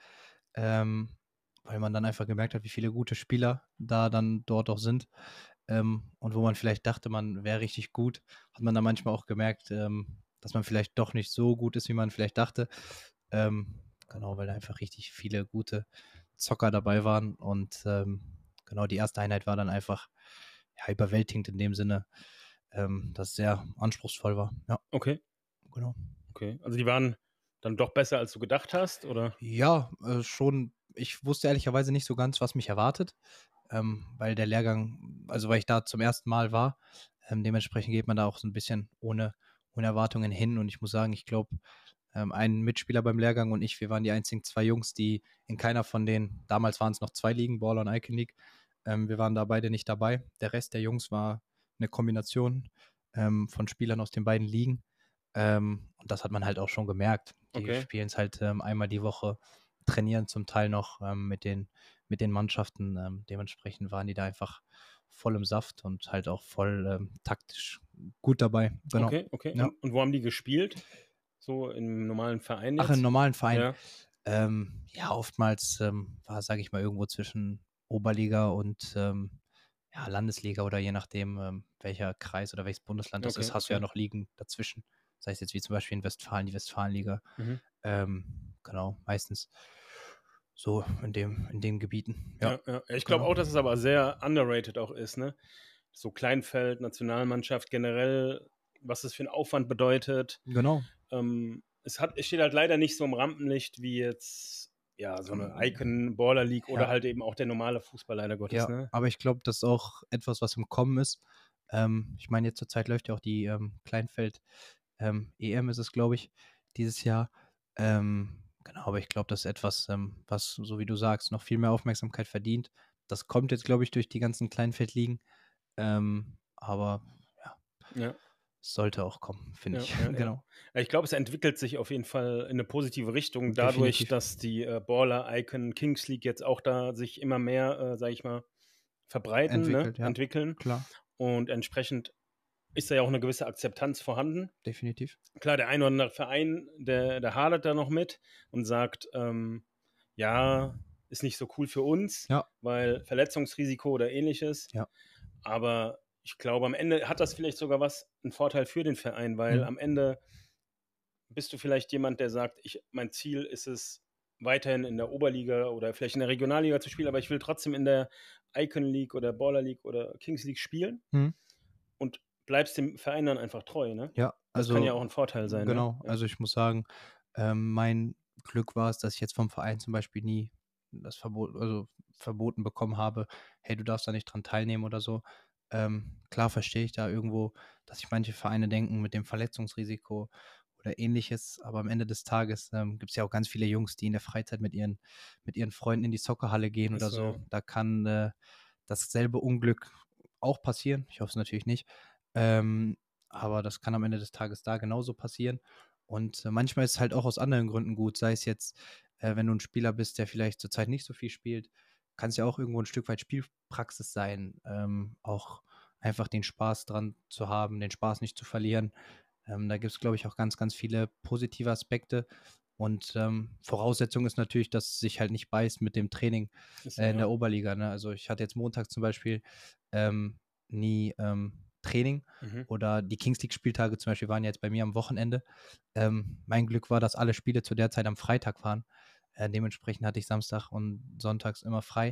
Weil man dann einfach gemerkt hat, wie viele gute Spieler da dann dort auch sind. Und wo man vielleicht dachte, man wäre richtig gut, hat man dann manchmal auch gemerkt, dass man vielleicht doch nicht so gut ist, wie man vielleicht dachte. Genau, weil da einfach richtig viele gute Zocker dabei waren. Und genau, die erste Einheit war dann einfach überwältigend in dem Sinne, dass es sehr anspruchsvoll war. Ja. Okay. Genau. Okay. Also die waren dann doch besser, als du gedacht hast, oder? Ja, schon. Ich wusste ehrlicherweise nicht so ganz, was mich erwartet, weil der Lehrgang, also weil ich da zum ersten Mal war, dementsprechend geht man da auch so ein bisschen ohne Erwartungen hin. Und ich muss sagen, ich glaube, ein Mitspieler beim Lehrgang und ich, wir waren die einzigen zwei Jungs, die in keiner von den, damals waren es noch 2 Ligen, Baller und Icon League, wir waren da beide nicht dabei. Der Rest der Jungs war eine Kombination von Spielern aus den beiden Ligen. Und das hat man halt auch schon gemerkt. Die spielen es halt einmal die Woche, trainieren zum Teil noch mit den Mannschaften. Dementsprechend waren die da einfach voll im Saft und halt auch voll taktisch gut dabei. Genau. Okay. Ja. Und wo haben die gespielt? So im normalen Verein jetzt? Ach, im normalen Verein? Ja, oftmals war, sage ich mal, irgendwo zwischen Oberliga und Landesliga oder je nachdem, welcher Kreis oder welches Bundesland das ist, hast du ja noch Ligen dazwischen. sei es jetzt wie zum Beispiel in Westfalen, die Westfalenliga. Mhm. Genau, meistens so in den Gebieten. Ja, Ja. Ich glaube genau. auch, dass es aber sehr underrated auch ist, ne? So Kleinfeld, Nationalmannschaft generell, was das für einen Aufwand bedeutet. Genau. Es steht halt leider nicht so im Rampenlicht wie jetzt ja so eine Icon Baller League oder Ja. halt eben auch der normale Fußball leider Gottes, Ja, ne? aber ich glaube, das ist auch etwas, was im Kommen ist. Ich meine, jetzt zur Zeit läuft ja auch die Kleinfeld EM ist es, glaube ich, dieses Jahr. Genau, aber ich glaube, das ist etwas, was, so wie du sagst, noch viel mehr Aufmerksamkeit verdient. Das kommt jetzt, glaube ich, durch die ganzen Kleinfeldligen. Aber ja, Ja, sollte auch kommen, finde ich. ja. Genau, Ich glaube, es entwickelt sich auf jeden Fall in eine positive Richtung, dadurch, definitiv. dass die Baller Icon Kings League jetzt auch da sich immer mehr, sage ich mal, verbreiten, ne? Entwickelt, ja, Entwickeln. klar, Und entsprechend ist da ja auch eine gewisse Akzeptanz vorhanden. definitiv. Klar, der ein oder andere Verein, der hadert da noch mit und sagt, ja, ist nicht so cool für uns, Ja, weil Verletzungsrisiko oder ähnliches. ja. Aber ich glaube, am Ende hat das vielleicht sogar einen Vorteil für den Verein, weil Mhm. am Ende bist du vielleicht jemand, der sagt, mein Ziel ist es, weiterhin in der Oberliga oder vielleicht in der Regionalliga zu spielen, aber ich will trotzdem in der Icon League oder Baller League oder Kings League spielen Mhm. und bleibst dem Verein dann einfach treu, ne? Ja, Das kann ja also auch ein Vorteil sein, ne? genau. Ja. Also ich muss sagen, mein Glück war es, dass ich jetzt vom Verein zum Beispiel nie das Verbot, also verboten bekommen habe, hey, du darfst da nicht dran teilnehmen oder so. Klar verstehe ich da irgendwo, dass sich manche Vereine denken mit dem Verletzungsrisiko oder ähnliches, aber am Ende des Tages gibt es ja auch ganz viele Jungs, die in der Freizeit mit ihren Freunden in die Soccerhalle gehen oder Achso, so. ja. Da kann dasselbe Unglück auch passieren. Ich hoffe es natürlich nicht. Ähm, aber das kann am Ende des Tages da genauso passieren. Und manchmal ist es halt auch aus anderen Gründen gut, sei es jetzt, wenn du ein Spieler bist, der vielleicht zurzeit nicht so viel spielt, kann es ja auch irgendwo ein Stück weit Spielpraxis sein, auch einfach den Spaß dran zu haben, den Spaß nicht zu verlieren. Da gibt es, glaube ich, auch ganz, ganz viele positive Aspekte. Und Voraussetzung ist natürlich, dass es sich halt nicht beißt mit dem Training Ist so, in ja. der Oberliga. Ne? Also ich hatte jetzt Montag zum Beispiel nie Training Mhm. oder die Kings League-Spieltage zum Beispiel waren jetzt bei mir am Wochenende. Mein Glück war, dass alle Spiele zu der Zeit am Freitag waren. Dementsprechend hatte ich Samstag und Sonntags immer frei.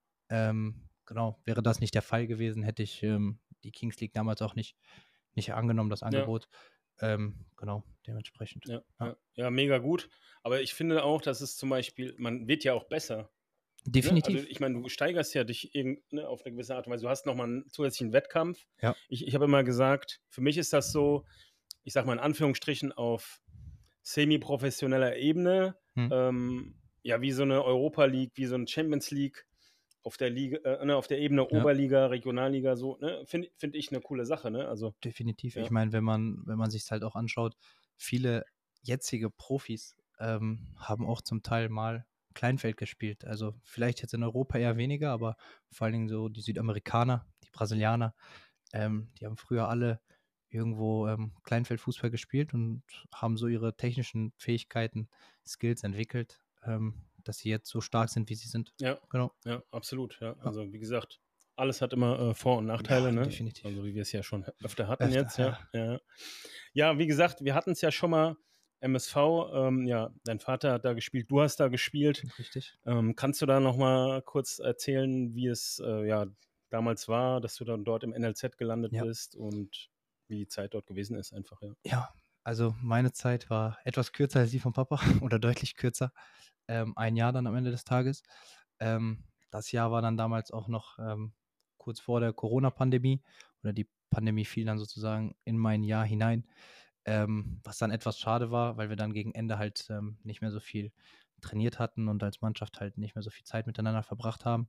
Genau, wäre das nicht der Fall gewesen, hätte ich die Kings League damals auch nicht angenommen, das Ja, Angebot. Genau, dementsprechend. Ja. ja, mega gut. Aber ich finde auch, dass es zum Beispiel, man wird ja auch besser. Ne? Also Definitiv. ich meine, du steigerst ja dich ne, auf eine gewisse Art und Weise. Du hast nochmal einen zusätzlichen Wettkampf. Ja. Ich habe immer gesagt, für mich ist das so, ich sage mal in Anführungsstrichen, auf semi-professioneller Ebene, Hm. ja, wie so eine Europa League, wie so eine Champions League auf der Liga, ne, auf der Ebene Ja. Oberliga, Regionalliga, so, ne, finde ich eine coole Sache, ne? Also, Definitiv. ja. Ich meine, wenn man sich halt auch anschaut, viele jetzige Profis haben auch zum Teil mal Kleinfeld gespielt. Also vielleicht jetzt in Europa eher weniger, aber vor allen Dingen so die Südamerikaner, die Brasilianer, die haben früher alle irgendwo Kleinfeldfußball gespielt und haben so ihre technischen Fähigkeiten, Skills entwickelt, dass sie jetzt so stark sind, wie sie sind. Ja, Genau. ja, absolut, ja. Ja, Also, wie gesagt, alles hat immer Vor- und Nachteile, ja, ne? definitiv. Also, wie wir es ja schon öfter hatten Öfter, jetzt, ja. ja. Ja, ja wie gesagt, wir hatten es ja schon mal, MSV, ja, dein Vater hat da gespielt, du hast da gespielt. Richtig. Kannst du da noch mal kurz erzählen, wie es ja damals war, dass du dann dort im NLZ gelandet Ja. bist und wie die Zeit dort gewesen ist, einfach, ja. Ja, also meine Zeit war etwas kürzer als die von Papa oder deutlich kürzer. Ein Jahr dann am Ende des Tages. Das Jahr war dann damals auch noch kurz vor der Corona-Pandemie oder die Pandemie fiel dann sozusagen in mein Jahr hinein, was dann etwas schade war, weil wir dann gegen Ende halt nicht mehr so viel trainiert hatten und als Mannschaft halt nicht mehr so viel Zeit miteinander verbracht haben.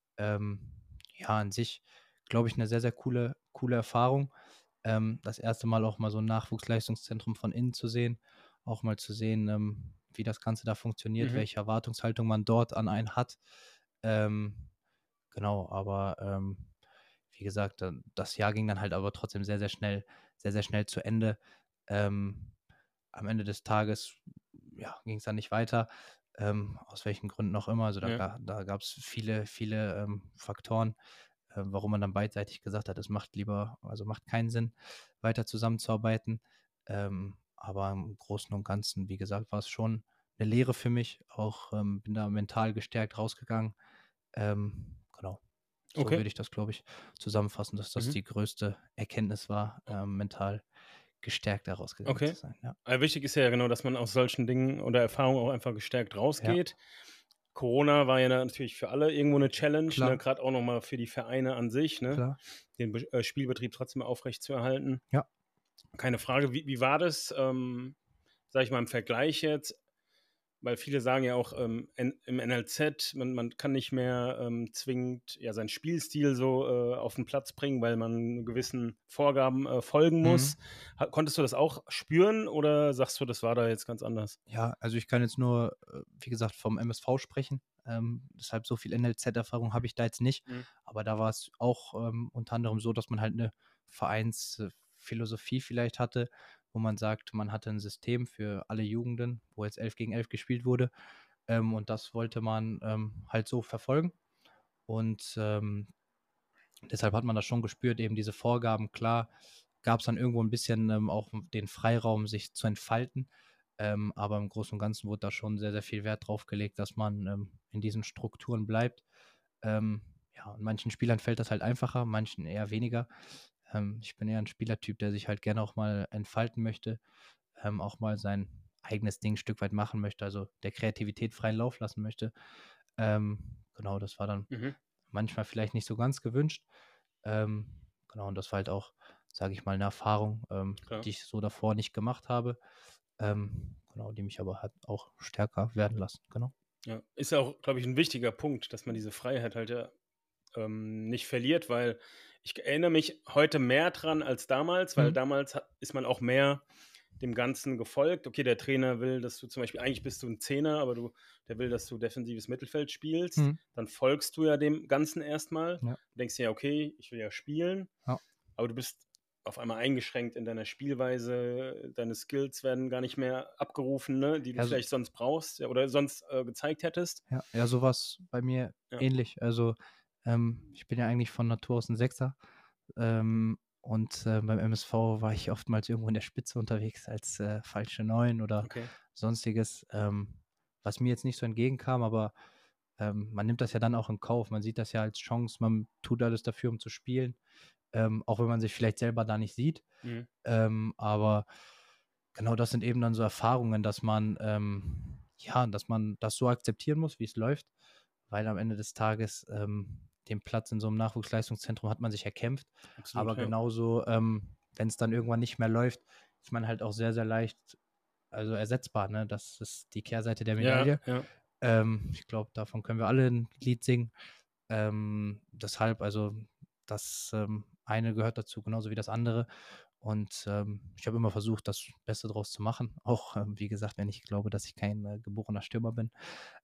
Ja, an sich, glaube ich, eine sehr, sehr coole Erfahrung. Das erste Mal auch mal so ein Nachwuchsleistungszentrum von innen zu sehen, auch mal zu sehen, wie das Ganze da funktioniert, Mhm. welche Erwartungshaltung man dort an einen hat. Ähm, genau, aber wie gesagt, das Jahr ging dann halt aber trotzdem sehr, sehr schnell zu Ende. Am Ende des Tages, ja, ging es dann nicht weiter, aus welchen Gründen auch immer. Also Ja. da gab es viele Faktoren, warum man dann beidseitig gesagt hat, es macht lieber, also macht keinen Sinn, weiter zusammenzuarbeiten. Aber im Großen und Ganzen, wie gesagt, war es schon eine Lehre für mich. Auch bin da mental gestärkt rausgegangen. Genau. So Okay. würde ich das, glaube ich, zusammenfassen, dass das Mhm. die größte Erkenntnis war, mental gestärkt da rausgegangen zu Okay. sein. Ja, Wichtig ist ja genau, dass man aus solchen Dingen oder Erfahrungen auch einfach gestärkt ja, rausgeht. Corona war ja natürlich für alle irgendwo eine Challenge, ne? klar, Gerade auch nochmal für die Vereine an sich, ne? klar. Den Spielbetrieb trotzdem aufrechtzuerhalten. Ja. Keine Frage. Wie war das, sage ich mal, im Vergleich jetzt? Weil viele sagen ja auch im NLZ, man kann nicht mehr zwingend seinen Spielstil so auf den Platz bringen, weil man gewissen Vorgaben folgen Mhm. muss. Konntest du das auch spüren oder sagst du, das war da jetzt ganz anders? Ja, also ich kann jetzt nur, wie gesagt, vom MSV sprechen. Deshalb so viel NLZ-Erfahrung habe ich da jetzt nicht. Mhm. Aber da war es auch unter anderem so, dass man halt eine Vereinsphilosophie vielleicht hatte, wo man sagt, man hatte ein System für alle Jugenden, wo jetzt 11 gegen 11 gespielt wurde. Und das wollte man halt so verfolgen. Und deshalb hat man das schon gespürt, eben diese Vorgaben. Klar gab es dann irgendwo ein bisschen auch den Freiraum, sich zu entfalten. Aber im Großen und Ganzen wurde da schon sehr, sehr viel Wert drauf gelegt, dass man in diesen Strukturen bleibt. Ja, und manchen Spielern fällt das halt einfacher, manchen eher weniger. Ich bin eher ein Spielertyp, der sich halt gerne auch mal entfalten möchte, auch mal sein eigenes Ding ein Stück weit machen möchte, also der Kreativität freien Lauf lassen möchte. Genau, das war dann Mhm. manchmal vielleicht nicht so ganz gewünscht. Ähm, genau, und das war halt auch, sage ich mal, eine Erfahrung, Klar. die ich so davor nicht gemacht habe. Genau, die mich aber hat auch stärker werden lassen. Genau. Ja. Ist ja auch, glaube ich, ein wichtiger Punkt, dass man diese Freiheit halt ja nicht verliert, weil ich erinnere mich heute mehr dran als damals, weil Mhm. damals ist man auch mehr dem Ganzen gefolgt. Okay, der Trainer will, dass du zum Beispiel, eigentlich bist du ein Zehner, aber der will, dass du defensives Mittelfeld spielst. Mhm. Dann folgst du ja dem Ganzen erstmal. Ja, Du denkst dir ja, okay, ich will ja spielen, ja. aber du bist auf einmal eingeschränkt in deiner Spielweise, deine Skills werden gar nicht mehr abgerufen, ne, die du Ja, so, vielleicht sonst brauchst oder sonst gezeigt hättest. ja, sowas bei mir Ja, ähnlich. Also ich bin ja eigentlich von Natur aus ein Sechser. Und beim MSV war ich oftmals irgendwo in der Spitze unterwegs als falsche Neun oder okay. sonstiges, was mir jetzt nicht so entgegenkam, aber man nimmt das ja dann auch in Kauf. Man sieht das ja als Chance, man tut alles dafür, um zu spielen, auch wenn man sich vielleicht selber da nicht sieht. Mhm. Aber genau das sind eben dann so Erfahrungen, dass man, ja, dass man das so akzeptieren muss, wie es läuft, weil am Ende des Tages den Platz in so einem Nachwuchsleistungszentrum hat man sich erkämpft. Absolut, Aber ja. genauso, wenn es dann irgendwann nicht mehr läuft, ist man halt auch sehr, sehr leicht, also ersetzbar. Ne? Das ist die Kehrseite der Ja, Medaille. ja. Ich glaube, davon können wir alle ein Lied singen. Deshalb, also das eine gehört dazu, genauso wie das andere. Und ich habe immer versucht, das Beste draus zu machen. Auch, wie gesagt, wenn ich glaube, dass ich kein geborener Stürmer bin.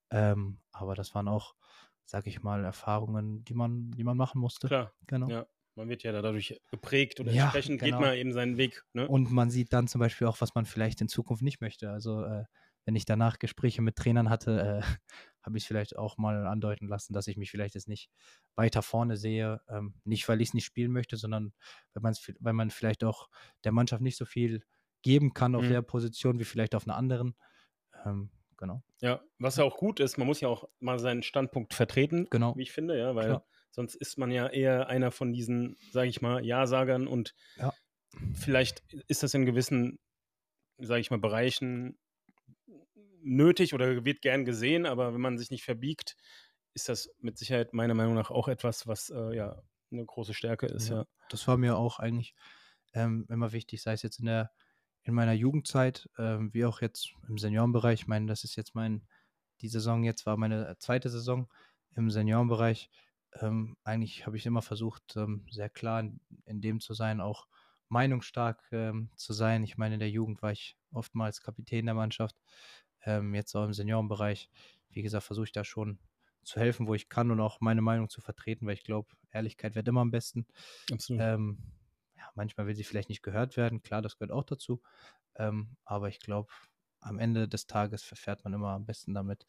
Aber das waren auch, sage ich mal, Erfahrungen, die man machen musste. Klar, Genau. ja. Man wird ja dadurch geprägt oder Ja, entsprechend geht genau. man eben seinen Weg, ne? Und man sieht dann zum Beispiel auch, was man vielleicht in Zukunft nicht möchte. Also, wenn ich danach Gespräche mit Trainern hatte, habe ich vielleicht auch mal andeuten lassen, dass ich mich vielleicht jetzt nicht weiter vorne sehe. Nicht, weil ich es nicht spielen möchte, sondern weil man vielleicht auch der Mannschaft nicht so viel geben kann auf Mhm. der Position wie vielleicht auf einer anderen. Genau. Ja, was ja auch gut ist, man muss ja auch mal seinen Standpunkt vertreten, Genau, wie ich finde, ja, weil klar. sonst ist man ja eher einer von diesen, sage ich mal, Ja-Sagern und Ja. vielleicht ist das in gewissen, sage ich mal, Bereichen nötig oder wird gern gesehen, aber wenn man sich nicht verbiegt, ist das mit Sicherheit meiner Meinung nach auch etwas, was ja eine große Stärke ist, Ja, ja. das war mir auch eigentlich immer wichtig, sei es jetzt in meiner Jugendzeit, wie auch jetzt im Seniorenbereich. Ich meine, das ist jetzt die Saison jetzt war meine zweite Saison im Seniorenbereich. Eigentlich habe ich immer versucht, sehr klar in dem zu sein, auch meinungsstark zu sein. Ich meine, in der Jugend war ich oftmals Kapitän der Mannschaft. Jetzt auch im Seniorenbereich, wie gesagt, versuche ich da schon zu helfen, wo ich kann und auch meine Meinung zu vertreten, weil ich glaube, Ehrlichkeit wird immer am besten. Absolut. Ähm, ja, manchmal will sie vielleicht nicht gehört werden, klar, das gehört auch dazu. Aber ich glaube, am Ende des Tages verfährt man immer am besten damit,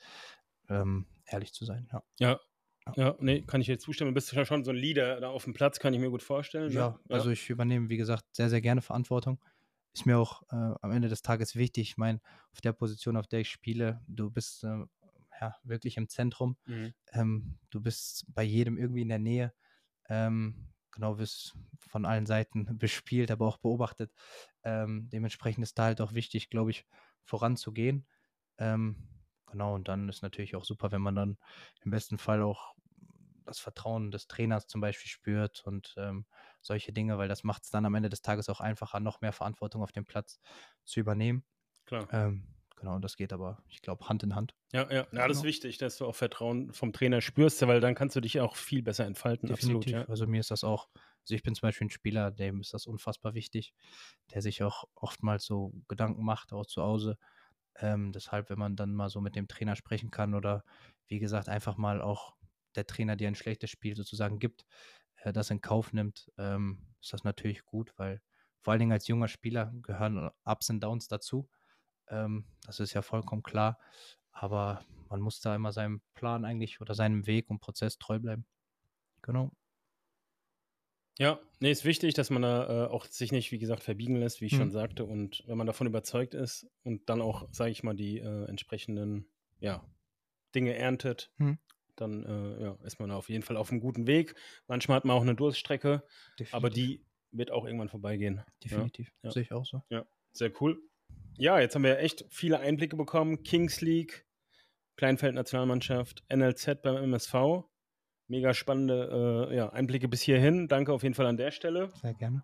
ehrlich zu sein. Ja, Ja, ja. ja, ne, kann ich dir zustimmen. Du bist ja schon so ein Leader da auf dem Platz, kann ich mir gut vorstellen, ne? Ja, Ja. also ich übernehme, wie gesagt, sehr, sehr gerne Verantwortung. ist mir auch am Ende des Tages wichtig. Ich meine, auf der Position, auf der ich spiele, du bist ja, wirklich im Zentrum. Mhm. Du bist bei jedem irgendwie in der Nähe. Genau, wirst von allen Seiten bespielt, aber auch beobachtet. Dementsprechend ist da halt auch wichtig, glaube ich, voranzugehen. Ähm, genau, und dann ist natürlich auch super, wenn man dann im besten Fall auch das Vertrauen des Trainers zum Beispiel spürt und solche Dinge, weil das macht es dann am Ende des Tages auch einfacher, noch mehr Verantwortung auf dem Platz zu übernehmen. Klar. Genau, das geht aber, ich glaube, Hand in Hand. Ja, das ist Genau. wichtig, dass du auch Vertrauen vom Trainer spürst, weil dann kannst du dich auch viel besser entfalten. Absolut, Definitiv. ja. Also mir ist das auch, also ich bin zum Beispiel ein Spieler, dem ist das unfassbar wichtig, der sich auch oftmals so Gedanken macht, auch zu Hause. Deshalb, wenn man dann mal so mit dem Trainer sprechen kann oder wie gesagt, einfach mal auch der Trainer dir ein schlechtes Spiel sozusagen gibt, das in Kauf nimmt, ist das natürlich gut, weil vor allen Dingen als junger Spieler gehören Ups und Downs dazu. Das ist ja vollkommen klar. Aber man muss da immer seinem Plan eigentlich oder seinem Weg und Prozess treu bleiben. Genau. Ja, nee, ist wichtig, dass man da auch sich nicht, wie gesagt, verbiegen lässt, wie ich schon Mhm. sagte. Und wenn man davon überzeugt ist und dann auch, sage ich mal, die entsprechenden Dinge erntet, Mhm. dann ist man auf jeden Fall auf einem guten Weg. Manchmal hat man auch eine Durststrecke, aber Definitiv. die wird auch irgendwann vorbeigehen. Definitiv. Ja. Sehe ich auch so. Ja, sehr cool. Ja, jetzt haben wir echt viele Einblicke bekommen. Kings League, Kleinfeld-Nationalmannschaft, NLZ beim MSV. Mega spannende Einblicke bis hierhin. Danke auf jeden Fall an der Stelle. Sehr gerne.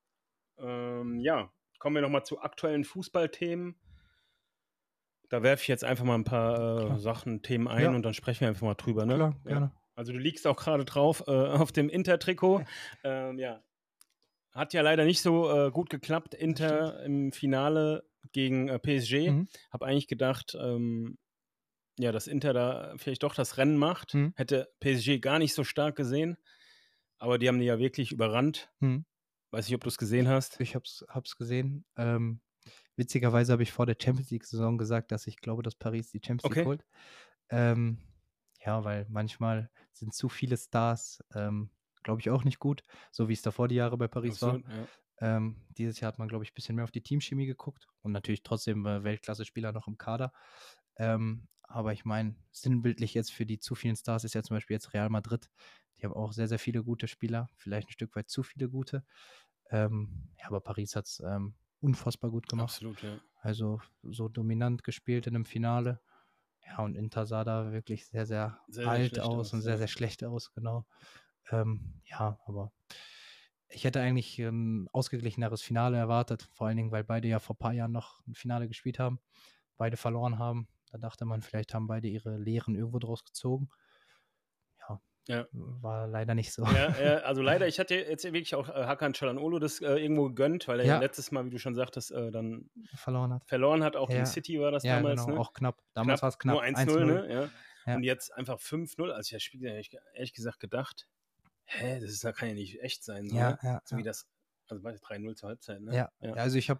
Kommen wir nochmal zu aktuellen Fußballthemen. Da werfe ich jetzt einfach mal ein paar Themen ein Ja. und dann sprechen wir einfach mal drüber. Ne? Klar, Ja. gerne. Also du liegst auch gerade drauf auf dem Inter-Trikot. Hat ja leider nicht so gut geklappt. Inter im Finale gegen PSG. Mhm. Hab eigentlich gedacht, dass Inter da vielleicht doch das Rennen macht. Mhm. Hätte PSG gar nicht so stark gesehen. Aber die haben die ja wirklich überrannt. Mhm. Weiß nicht, ob du es gesehen hast. Ich hab's gesehen. Witzigerweise habe ich vor der Champions League-Saison gesagt, dass ich glaube, dass Paris die Champions League Okay. holt. Ja, weil manchmal sind zu viele Stars, glaube ich, auch nicht gut, so wie es davor die Jahre bei Paris Absolut, war. Dieses Jahr hat man, glaube ich, ein bisschen mehr auf die Teamchemie geguckt und natürlich trotzdem Weltklasse-Spieler noch im Kader. Aber ich meine, sinnbildlich jetzt für die zu vielen Stars ist ja zum Beispiel jetzt Real Madrid. Die haben auch sehr, sehr viele gute Spieler, vielleicht ein Stück weit zu viele gute. Aber Paris hat es unfassbar gut gemacht. Absolut, ja. Also so dominant gespielt in einem Finale. Ja, und Inter sah da wirklich sehr, sehr, Sehr alt schlecht aus und sehr, sehr schlecht aus, genau. Aber ich hätte eigentlich ein ausgeglicheneres Finale erwartet, vor allen Dingen, weil beide ja vor ein paar Jahren noch ein Finale gespielt haben, beide verloren haben. Da dachte man, vielleicht haben beide ihre Lehren irgendwo draus gezogen. Ja. War leider nicht so. Ja, also leider, ich hatte jetzt wirklich auch Hakan Çalhanoğlu das irgendwo gegönnt, weil er ja letztes Mal, wie du schon sagtest, dann verloren hat. Auch gegen City war das damals. Genau, ne? auch knapp. Damals war es knapp. Nur 1-0, 1-0. ne? Ja. Ja. Und jetzt einfach 5-0. Als ich das Spiel habe ich ehrlich gesagt gedacht, das kann ja nicht echt sein. So, Ja, ne? So wie das, also 3-0 zur Halbzeit, ne? Ja. Also ich habe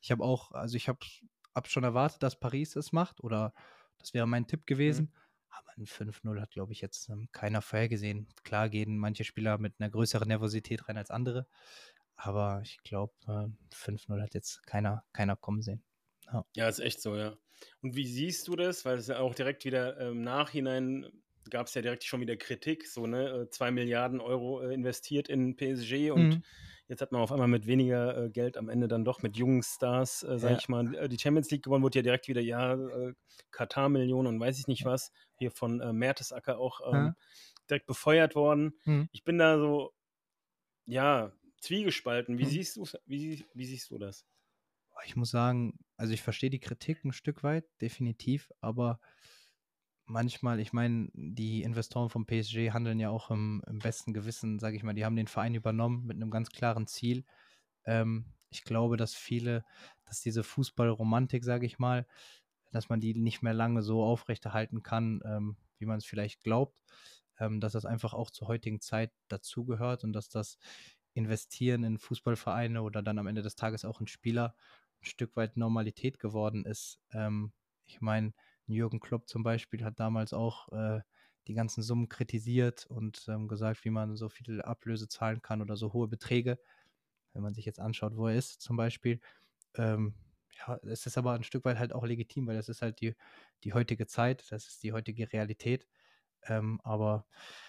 schon erwartet, dass Paris es macht oder das wäre mein Tipp gewesen. Aber ein 5-0 hat, glaube ich, jetzt keiner vorhergesehen. Klar gehen manche Spieler mit einer größeren Nervosität rein als andere. Aber ich glaube, 5-0 hat jetzt keiner kommen sehen. Ja, ist echt so, ja. Und wie siehst du das? Weil es ja auch direkt wieder im Nachhinein gab es ja direkt schon wieder Kritik, so, ne, 2 Milliarden Euro investiert in PSG und jetzt hat man auf einmal mit weniger Geld am Ende dann doch mit jungen Stars, sag ich mal, die Champions League gewonnen, wurde ja direkt wieder, Katar-Millionen und weiß ich nicht was, hier von Mertesacker auch direkt befeuert worden. Ich bin da so, zwiegespalten. Wie siehst du das? Ich muss sagen, also ich verstehe die Kritik ein Stück weit, definitiv, aber manchmal, ich meine, die Investoren vom PSG handeln ja auch im besten Gewissen, sage ich mal, die haben den Verein übernommen mit einem ganz klaren Ziel. Ich glaube, dass diese Fußballromantik, sage ich mal, dass man die nicht mehr lange so aufrechterhalten kann, wie man es vielleicht glaubt, dass das einfach auch zur heutigen Zeit dazugehört und dass das Investieren in Fußballvereine oder dann am Ende des Tages auch in Spieler ein Stück weit Normalität geworden ist. Ich meine, Jürgen Klopp zum Beispiel hat damals auch die ganzen Summen kritisiert und gesagt, wie man so viel Ablöse zahlen kann oder so hohe Beträge, wenn man sich jetzt anschaut, wo er ist zum Beispiel. Ähm, ja, es ist aber ein Stück weit halt auch legitim, weil das ist halt die heutige Zeit, das ist die heutige Realität. Aber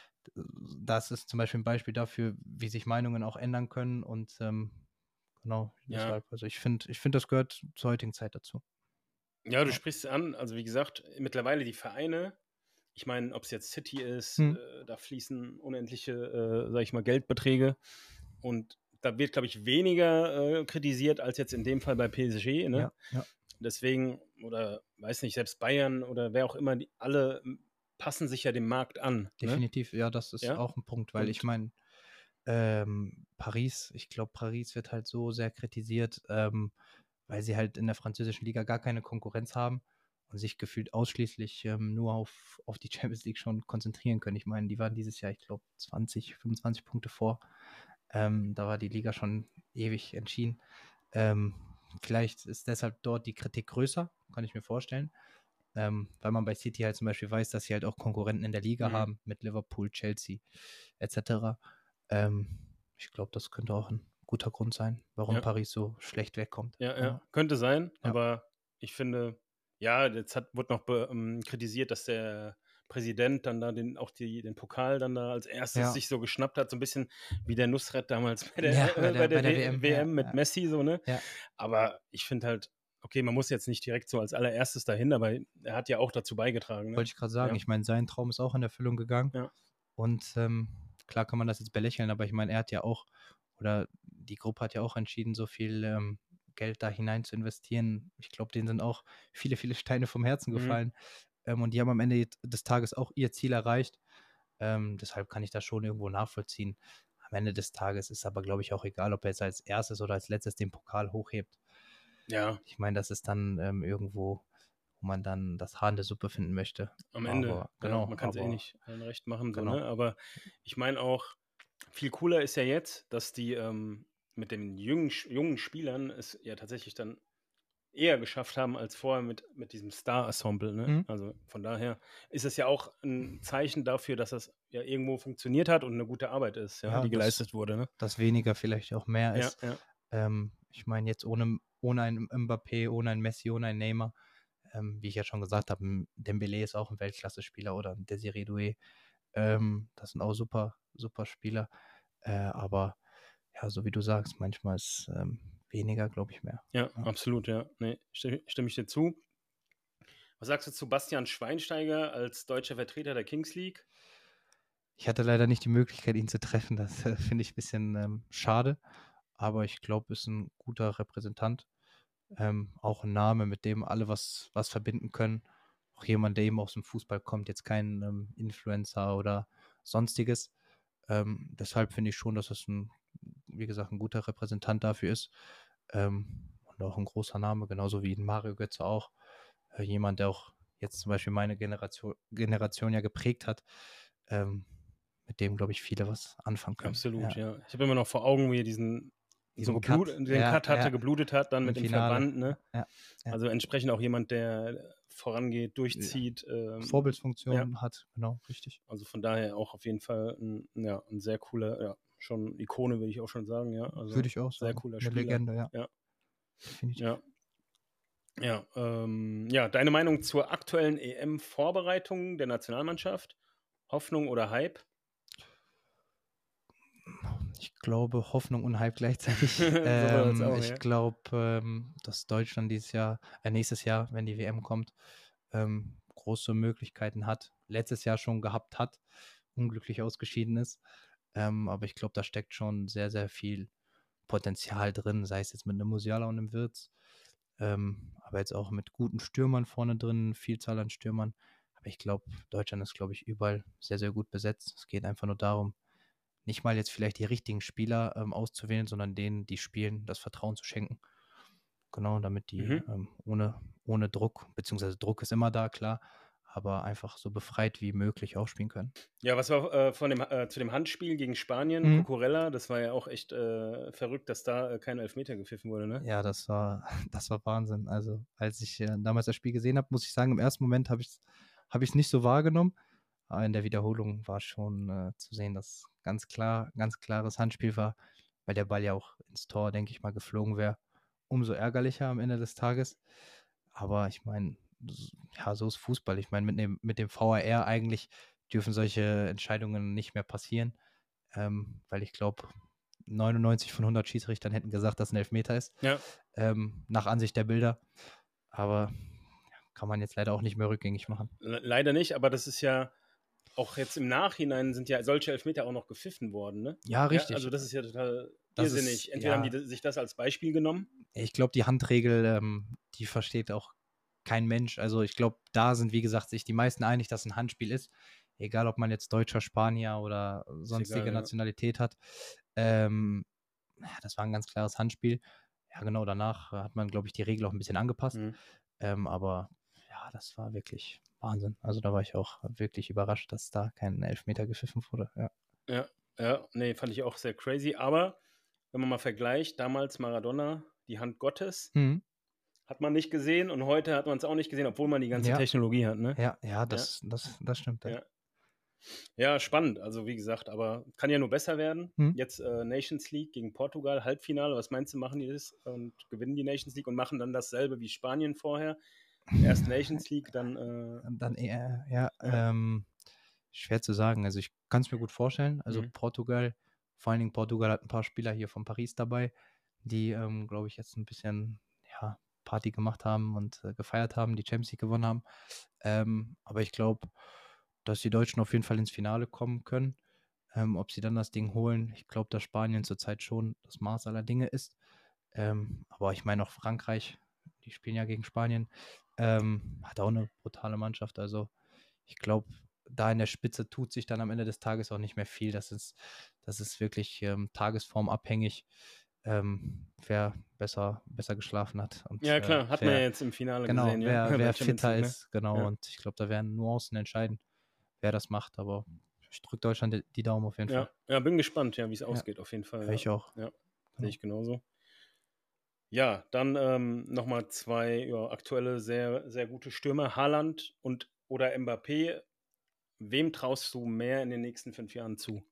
das ist zum Beispiel ein Beispiel dafür, wie sich Meinungen auch ändern können und genau, Ja. deshalb, also ich finde, das gehört zur heutigen Zeit dazu. Ja, du Ja. sprichst es an. Also wie gesagt, mittlerweile die Vereine, ich meine, ob es jetzt City ist, Mhm. da fließen unendliche, sag ich mal, Geldbeträge. Und da wird, glaube ich, weniger kritisiert als jetzt in dem Fall bei PSG. Ne? Ja, ja, Deswegen, oder weiß nicht, selbst Bayern oder wer auch immer, die alle passen sich ja dem Markt an. Ne? definitiv. Ja, das ist Ja. auch ein Punkt, weil ich Und meine, Paris, ich glaube, Paris wird halt so sehr kritisiert, weil sie halt in der französischen Liga gar keine Konkurrenz haben und sich gefühlt ausschließlich nur auf die Champions League schon konzentrieren können. Ich meine, die waren dieses Jahr, ich glaube, 20, 25 Punkte vor. Da war die Liga schon ewig entschieden. Ähm, Vielleicht ist deshalb dort die Kritik größer, kann ich mir vorstellen. Weil man bei City halt zum Beispiel weiß, dass sie halt auch Konkurrenten in der Liga mhm. haben, mit Liverpool, Chelsea etc. Ähm, Ich glaube, das könnte auch ein guter Grund sein, warum Ja. Paris so schlecht wegkommt. Ja, könnte sein, Ja. aber ich finde, ja, jetzt wurde noch kritisiert, dass der Präsident dann da den Pokal dann da als erstes Ja. sich so geschnappt hat, so ein bisschen wie der Nusret damals bei der, Ja, bei bei der der WM. Ja, WM mit Messi, so, ne? ja, Aber ich finde halt, okay, man muss jetzt nicht direkt so als allererstes dahin, aber er hat ja auch dazu beigetragen, ne? wollte ich gerade sagen. Ja, Ich meine, sein Traum ist auch in Erfüllung gegangen. ja. Und klar kann man das jetzt belächeln, aber ich meine, er hat ja auch, oder die Gruppe hat ja auch entschieden, so viel Geld da hinein zu investieren. Ich glaube, denen sind auch viele, viele Steine vom Herzen Mhm. gefallen. Und die haben am Ende des Tages auch ihr Ziel erreicht. Deshalb kann ich das schon irgendwo nachvollziehen. Am Ende des Tages ist aber, glaube ich, auch egal, ob er jetzt als erstes oder als letztes den Pokal hochhebt. Ja, Ich meine, das ist dann irgendwo, wo man dann das Haar in der Suppe finden möchte. am Ende, Aber ja, genau, man kann es eh aber nicht allen recht machen, so, genau. ne? Aber ich meine auch, viel cooler ist ja jetzt, dass die mit den jungen Spielern es ja tatsächlich dann eher geschafft haben als vorher mit diesem Star-Ensemble. Ne? Mhm. Also von daher ist es ja auch ein Zeichen dafür, dass das ja irgendwo funktioniert hat und eine gute Arbeit ist, ja, Ja, die geleistet wurde. Ne? dass weniger vielleicht auch mehr Ja, ist. ja. Ich meine, jetzt ohne einen Mbappé, ohne einen Messi, ohne einen Neymar, wie ich ja schon gesagt habe, ein Dembélé ist auch ein Weltklasse-Spieler oder ein Desiré Doué. Das sind auch super, super Spieler. Aber ja, so wie du sagst, manchmal ist weniger, glaube ich, mehr. Ja, Ja. absolut, ja. Nee, stimme ich dir zu. Was sagst du zu Bastian Schweinsteiger als deutscher Vertreter der Kings League? Ich hatte leider nicht die Möglichkeit, ihn zu treffen. Das finde ich ein bisschen schade. Aber ich glaube, ist ein guter Repräsentant. Auch ein Name, mit dem alle was verbinden können. Auch jemand, der eben aus dem Fußball kommt, jetzt kein Influencer oder sonstiges. Deshalb finde ich schon, dass es wie gesagt, ein guter Repräsentant dafür ist. Und auch ein großer Name, genauso wie ein Mario Götze auch. Jemand, der auch jetzt zum Beispiel meine Generation ja geprägt hat, mit dem, glaube ich, viele was anfangen können. Absolut, Ja. ja. Ich habe immer noch vor Augen, wie er Diesen Cut, den ja, Cut hatte, ja, geblutet hat, dann im mit dem Finale. Verband, ne? Ja, ja. Also entsprechend auch jemand, der vorangeht, durchzieht. Ja, Vorbildsfunktion hat, genau, richtig. also von daher auch auf jeden Fall ein sehr cooler, ja, schon Ikone, würde ich auch schon sagen, ja. Also Würde ich auch sehr sagen. cooler Eine Spieler. Legende, ja. Ja, Definitiv. ja. Ja, deine Meinung zur aktuellen EM-Vorbereitung der Nationalmannschaft? Hoffnung oder Hype? Ich glaube, Hoffnung und Hype gleichzeitig. Sowohl als auch, Ich ja. glaube, dass Deutschland nächstes Jahr, wenn die WM kommt, große Möglichkeiten hat. Letztes Jahr schon gehabt hat, unglücklich ausgeschieden ist. Aber ich glaube, da steckt schon sehr, sehr viel Potenzial drin, sei es jetzt mit einem Musiala und einem Wirtz, aber jetzt auch mit guten Stürmern vorne drin, Vielzahl an Stürmern. Aber ich glaube, Deutschland ist, glaube ich, überall sehr, sehr gut besetzt. Es geht einfach nur darum, nicht mal jetzt vielleicht die richtigen Spieler auszuwählen, sondern denen, die spielen, das Vertrauen zu schenken. Genau, damit die Mhm. ohne Druck, beziehungsweise Druck ist immer da, klar, aber einfach so befreit wie möglich auch spielen können. Ja, was war zu dem Handspiel gegen Spanien, Mhm. Cucurella, das war ja auch echt verrückt, dass da kein Elfmeter gepfiffen wurde, ne? Ja, das war Wahnsinn. Also, als ich damals das Spiel gesehen habe, muss ich sagen, im ersten Moment habe ich es nicht so wahrgenommen. Aber in der Wiederholung war schon zu sehen, dass ganz klares Handspiel war, weil der Ball ja auch ins Tor, denke ich mal, geflogen wäre. umso ärgerlicher am Ende des Tages. Aber ich meine, ja, so ist Fußball. Ich meine, mit dem VAR eigentlich dürfen solche Entscheidungen nicht mehr passieren, weil ich glaube, 99 von 100 Schiedsrichtern hätten gesagt, dass ein Elfmeter ist, Ja. nach Ansicht der Bilder. Aber kann man jetzt leider auch nicht mehr rückgängig machen. Leider nicht, aber das ist ja auch jetzt im Nachhinein sind ja solche Elfmeter auch noch gepfiffen worden, ne? Ja, richtig. Also das ist ja total Das irrsinnig. ist, Entweder ja, haben die sich das als Beispiel genommen. ich glaube, die Handregel, die versteht auch kein Mensch. Also ich glaube, da sind, wie gesagt, sich die meisten einig, dass ein Handspiel ist. Egal, ob man jetzt Deutscher, Spanier oder sonstige egal, ja. Nationalität hat. Das war ein ganz klares Handspiel. Ja, genau, danach hat man, glaube ich, die Regel auch ein bisschen angepasst. Aber ja, das war wirklich Wahnsinn. Also da war ich auch wirklich überrascht, dass da kein Elfmeter gepfiffen wurde. Ja, nee, fand ich auch sehr crazy. Aber wenn man mal vergleicht, damals Maradona, die Hand Gottes, hat man nicht gesehen und heute hat man es auch nicht gesehen, obwohl man die ganze Technologie hat, ne? Ja, das stimmt. Ja, spannend. Also wie gesagt, aber kann ja nur besser werden. Jetzt Nations League gegen Portugal, Halbfinale. Was meinst du, machen die das und gewinnen die Nations League und machen dann dasselbe wie Spanien vorher? Erst Nations League, dann schwer zu sagen. Also ich kann es mir gut vorstellen. Also Portugal, vor allen Dingen Portugal hat ein paar Spieler hier von Paris dabei, die, glaube ich, jetzt ein bisschen Party gemacht haben und gefeiert haben, die Champions League gewonnen haben. Aber ich glaube, dass die Deutschen auf jeden Fall ins Finale kommen können. Ob sie dann das Ding holen, ich glaube, dass Spanien zurzeit schon das Maß aller Dinge ist. Aber ich meine auch Frankreich, die spielen ja gegen Spanien, hat auch eine brutale Mannschaft. Also ich glaube, da in der Spitze tut sich dann am Ende des Tages auch nicht mehr viel. Das ist wirklich tagesformabhängig, wer besser geschlafen hat. Und, ja, klar, hat man ja jetzt im Finale gesehen. Wer fitter League, ne? ist, genau. Ja. Und ich glaube, da werden Nuancen entscheiden, wer das macht. Aber ich drücke Deutschland die Daumen auf jeden Fall. Ja, bin gespannt, wie es ausgeht, auf jeden Fall. Ja, ich auch. Ja, sehe ich genauso. Ja, dann nochmal zwei aktuelle, sehr, sehr gute Stürmer, Haaland oder Mbappé. Wem traust du mehr in den nächsten 5 Jahren zu?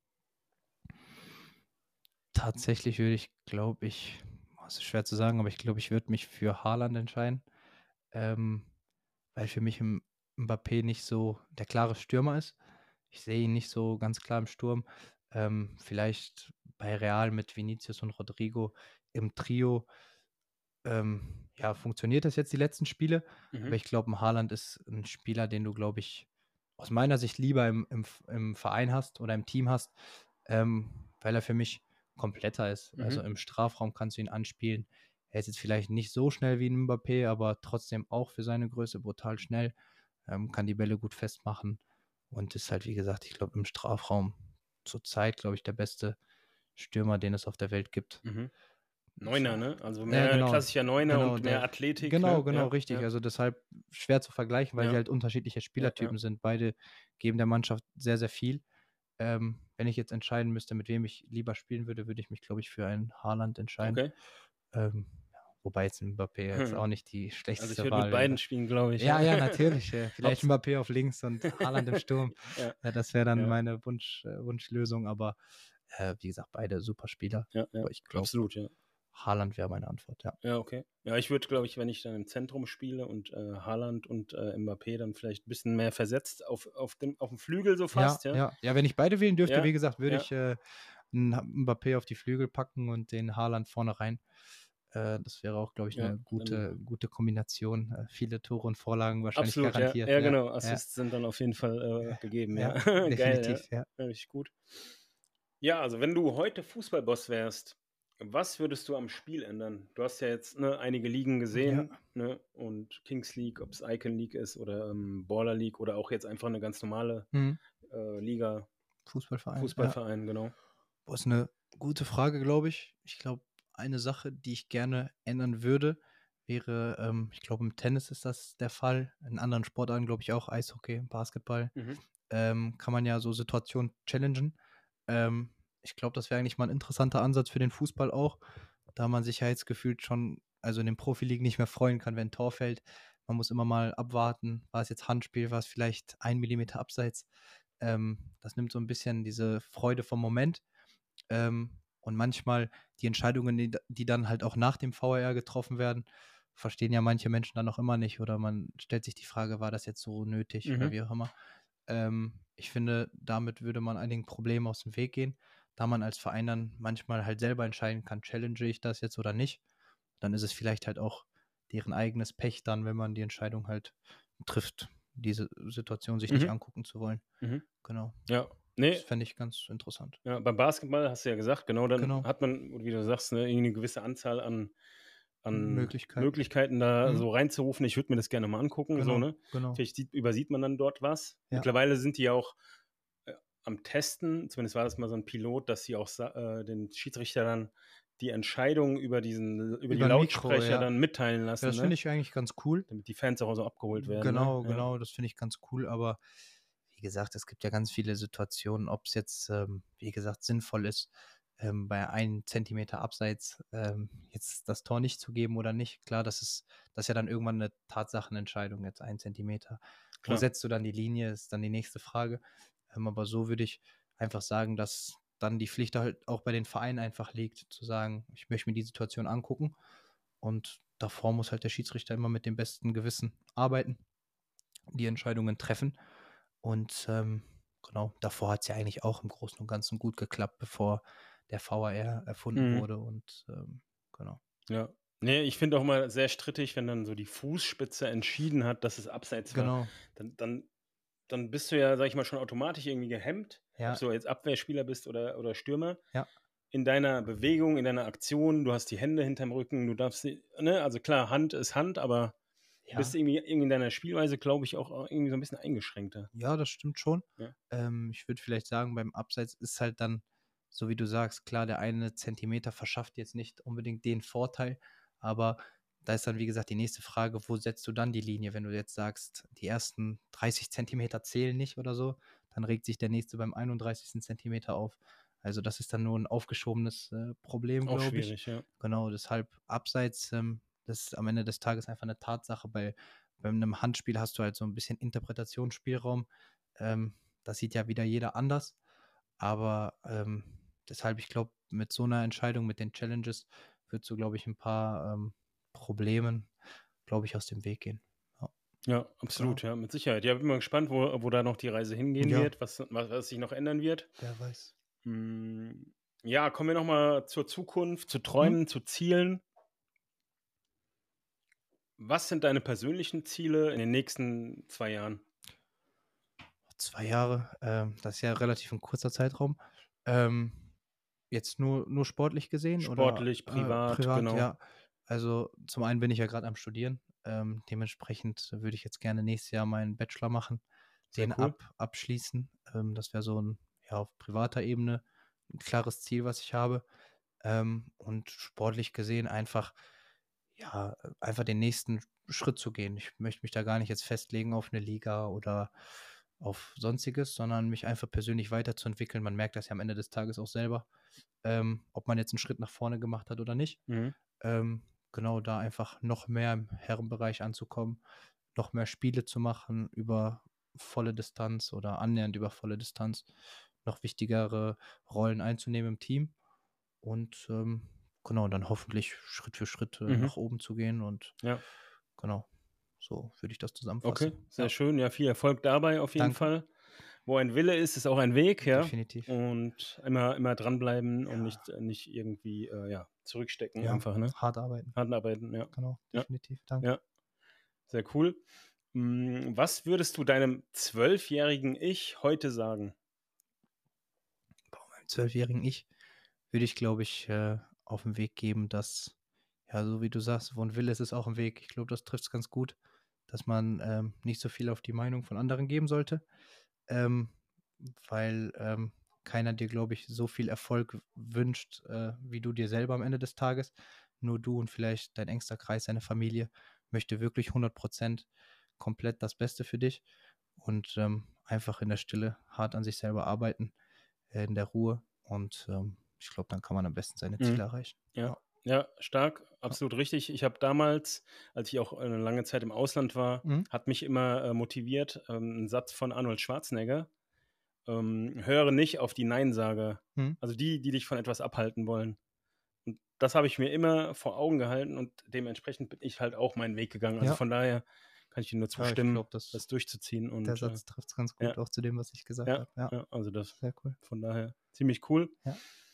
Tatsächlich würde ich, glaube ich, es ist schwer zu sagen, aber ich glaube, ich würde mich für Haaland entscheiden, weil für mich Mbappé nicht so der klare Stürmer ist. Ich sehe ihn nicht so ganz klar im Sturm. Vielleicht bei Real mit Vinicius und Rodrigo im Trio. Funktioniert das jetzt die letzten Spiele? Aber ich glaube, ein Haaland ist ein Spieler, den du, glaube ich, aus meiner Sicht lieber im Verein hast oder im Team hast, weil er für mich kompletter ist. Also im Strafraum kannst du ihn anspielen. Er ist jetzt vielleicht nicht so schnell wie ein Mbappé, aber trotzdem auch für seine Größe brutal schnell, kann die Bälle gut festmachen und ist halt, wie gesagt, ich glaube, im Strafraum zurzeit, glaube ich, der beste Stürmer, den es auf der Welt gibt. Neuner, ne? Also mehr klassischer Neuner und mehr Athletik. Genau, richtig. Ja. Also deshalb schwer zu vergleichen, weil sie halt unterschiedliche Spielertypen sind. Beide geben der Mannschaft sehr, sehr viel. Wenn ich jetzt entscheiden müsste, mit wem ich lieber spielen würde, würde ich mich, glaube ich, für einen Haaland entscheiden. Okay. Wobei jetzt Mbappé jetzt auch nicht die schlechteste Wahl ist. Also ich würde mit beiden spielen, glaube ich. Ja, natürlich. Vielleicht Mbappé auf links und Haaland im Sturm. Das wäre dann meine Wunschlösung. Aber wie gesagt, beide super Spieler. Aber ich glaube, absolut, ja. Haaland wäre meine Antwort, ja. Ja, okay. Ja, ich würde, glaube ich, wenn ich dann im Zentrum spiele und Haaland und Mbappé dann vielleicht ein bisschen mehr versetzt auf dem Flügel so fast, ja. Ja, wenn ich beide wählen dürfte, wie gesagt, würde ich einen Mbappé auf die Flügel packen und den Haaland vorne rein. Das wäre auch, glaube ich, eine gute Kombination. Viele Tore und Vorlagen wahrscheinlich absolut, garantiert. Ja, genau. Assists sind dann auf jeden Fall gegeben. Ja. Definitiv, Geil, ja. Richtig gut. Ja, also wenn du heute Fußballboss wärst, was würdest du am Spiel ändern? Du hast ja jetzt einige Ligen gesehen, ne? Und Kings League, ob es Icon League ist oder Baller League oder auch jetzt einfach eine ganz normale Liga. Fußballverein, genau. Das ist eine gute Frage, glaube ich. Ich glaube, eine Sache, die ich gerne ändern würde, wäre, ich glaube, im Tennis ist das der Fall. In anderen Sportarten, glaube ich, auch Eishockey, Basketball. Kann man ja so Situationen challengen. Ich glaube, das wäre eigentlich mal ein interessanter Ansatz für den Fußball auch, da man sich ja jetzt gefühlt schon, also in den Profiligen nicht mehr freuen kann, wenn ein Tor fällt. Man muss immer mal abwarten, war es jetzt Handspiel, war es vielleicht 1 Millimeter abseits. Das nimmt so ein bisschen diese Freude vom Moment. Und Und manchmal die Entscheidungen, die dann halt auch nach dem VAR getroffen werden, verstehen ja manche Menschen dann noch immer nicht oder man stellt sich die Frage, war das jetzt so nötig oder wie auch immer. Ich finde, damit würde man einigen Problemen aus dem Weg gehen, da man als Verein dann manchmal halt selber entscheiden kann, challenge ich das jetzt oder nicht. Dann ist es vielleicht halt auch deren eigenes Pech dann, wenn man die Entscheidung halt trifft, diese Situation sich nicht angucken zu wollen. Genau. Ja, Das fände ich ganz interessant. Ja, beim Basketball hast du ja gesagt, dann Genau. hat man, wie du sagst, ne, eine gewisse Anzahl an Möglichkeiten. Möglichkeiten da so reinzurufen. Ich würde mir das gerne mal angucken. So, Genau, ne? genau. Vielleicht übersieht man dann dort was. Ja. Mittlerweile sind die ja auch am Testen, zumindest war das mal so ein Pilot, dass sie auch den Schiedsrichter dann die Entscheidung über die Über ein Lautsprecher Mikro, ja. dann mitteilen lassen. Ja, das finde ich eigentlich ganz cool. Damit die Fans auch so abgeholt werden. Genau, ne? genau, das finde ich ganz cool, aber wie gesagt, es gibt ja ganz viele Situationen, ob es jetzt, wie gesagt, sinnvoll ist, bei 1 Zentimeter Abseits jetzt das Tor nicht zu geben oder nicht. Klar, das ist ja dann irgendwann eine Tatsachenentscheidung, jetzt 1 Zentimeter. Wo Klar. setzt du dann die Linie, ist dann die nächste Frage. Aber so würde ich einfach sagen, dass dann die Pflicht halt auch bei den Vereinen einfach liegt, zu sagen, ich möchte mir die Situation angucken und davor muss halt der Schiedsrichter immer mit dem besten Gewissen arbeiten, die Entscheidungen treffen. Und genau, davor hat es ja eigentlich auch im Großen und Ganzen gut geklappt, bevor der VAR erfunden wurde. Und genau. Ja. Nee, ich finde auch mal sehr strittig, wenn dann so die Fußspitze entschieden hat, dass es abseits war. Genau. Dann bist du ja, sag ich mal, schon automatisch irgendwie gehemmt, Ja. ob du jetzt Abwehrspieler bist oder Stürmer. Ja. In deiner Bewegung, in deiner Aktion, du hast die Hände hinterm Rücken, du darfst, ne, also klar, Hand ist Hand, aber du bist irgendwie in deiner Spielweise, glaube ich, auch irgendwie so ein bisschen eingeschränkter. Ja, das stimmt schon. Ja. Ich würde vielleicht sagen, beim Abseits ist halt dann, so wie du sagst, klar, der 1 Zentimeter verschafft jetzt nicht unbedingt den Vorteil, aber da ist dann, wie gesagt, die nächste Frage, wo setzt du dann die Linie? Wenn du jetzt sagst, die ersten 30 Zentimeter zählen nicht oder so, dann regt sich der nächste beim 31. Zentimeter auf. Also das ist dann nur ein aufgeschobenes Problem, Auch glaube ich. schwierig, ja. Genau, deshalb Abseits, das ist am Ende des Tages einfach eine Tatsache. Bei einem Handspiel hast du halt so ein bisschen Interpretationsspielraum. Das sieht ja wieder jeder anders. Aber deshalb, ich glaube, mit so einer Entscheidung, mit den Challenges, wird so, glaube ich, ein paar Problemen, glaube ich, aus dem Weg gehen. Ja, absolut, ja, mit Sicherheit. Ja, bin mal gespannt, wo da noch die Reise hingehen wird, was sich noch ändern wird. Wer weiß. Ja, kommen wir nochmal zur Zukunft, zu Träumen, zu Zielen. Was sind deine persönlichen Ziele in den nächsten 2 Jahren? 2 Jahre, das ist ja relativ ein kurzer Zeitraum. Jetzt nur sportlich gesehen? Sportlich, oder privat, genau. Ja. Also zum einen bin ich ja gerade am Studieren. Dementsprechend würde ich jetzt gerne nächstes Jahr meinen Bachelor machen, Sehr den cool. abschließen. Das wäre so ein, auf privater Ebene ein klares Ziel, was ich habe. Und sportlich gesehen einfach den nächsten Schritt zu gehen. Ich möchte mich da gar nicht jetzt festlegen auf eine Liga oder auf Sonstiges, sondern mich einfach persönlich weiterzuentwickeln. Man merkt das ja am Ende des Tages auch selber, ob man jetzt einen Schritt nach vorne gemacht hat oder nicht. Genau, da einfach noch mehr im Herrenbereich anzukommen, noch mehr Spiele zu machen über volle Distanz oder annähernd über volle Distanz, noch wichtigere Rollen einzunehmen im Team und genau, dann hoffentlich Schritt für Schritt nach oben zu gehen und genau, so würde ich das zusammenfassen. Okay, sehr schön. Ja, viel Erfolg dabei auf jeden Fall. Wo ein Wille ist auch ein Weg, ja. Definitiv. Und immer dranbleiben und nicht irgendwie zurückstecken einfach, ne? Hart arbeiten. Hart arbeiten, ja. Genau, definitiv. Danke. Ja, sehr cool. Was würdest du deinem 12-jährigen Ich heute sagen? Meinem 12-jährigen Ich würde ich, glaube ich, auf den Weg geben, dass, ja, so wie du sagst, wo ein Wille ist, ist auch ein Weg. Ich glaube, das trifft es ganz gut, dass man nicht so viel auf die Meinung von anderen geben sollte, weil keiner dir, glaube ich, so viel Erfolg wünscht, wie du dir selber am Ende des Tages. Nur du und vielleicht dein engster Kreis, deine Familie, möchte wirklich 100% komplett das Beste für dich und einfach in der Stille hart an sich selber arbeiten, in der Ruhe und ich glaube, dann kann man am besten seine Ziele erreichen. Ja, stark, absolut richtig. Ich habe damals, als ich auch eine lange Zeit im Ausland war, hat mich immer motiviert, ein Satz von Arnold Schwarzenegger. höre nicht auf die Neinsager. Also die dich von etwas abhalten wollen. Und das habe ich mir immer vor Augen gehalten und dementsprechend bin ich halt auch meinen Weg gegangen. Also von daher kann ich dir nur zustimmen, das durchzuziehen. Und, der Satz trifft es ganz gut auch zu dem, was ich gesagt habe. Ja, also das sehr cool. Von daher ziemlich cool. Ja.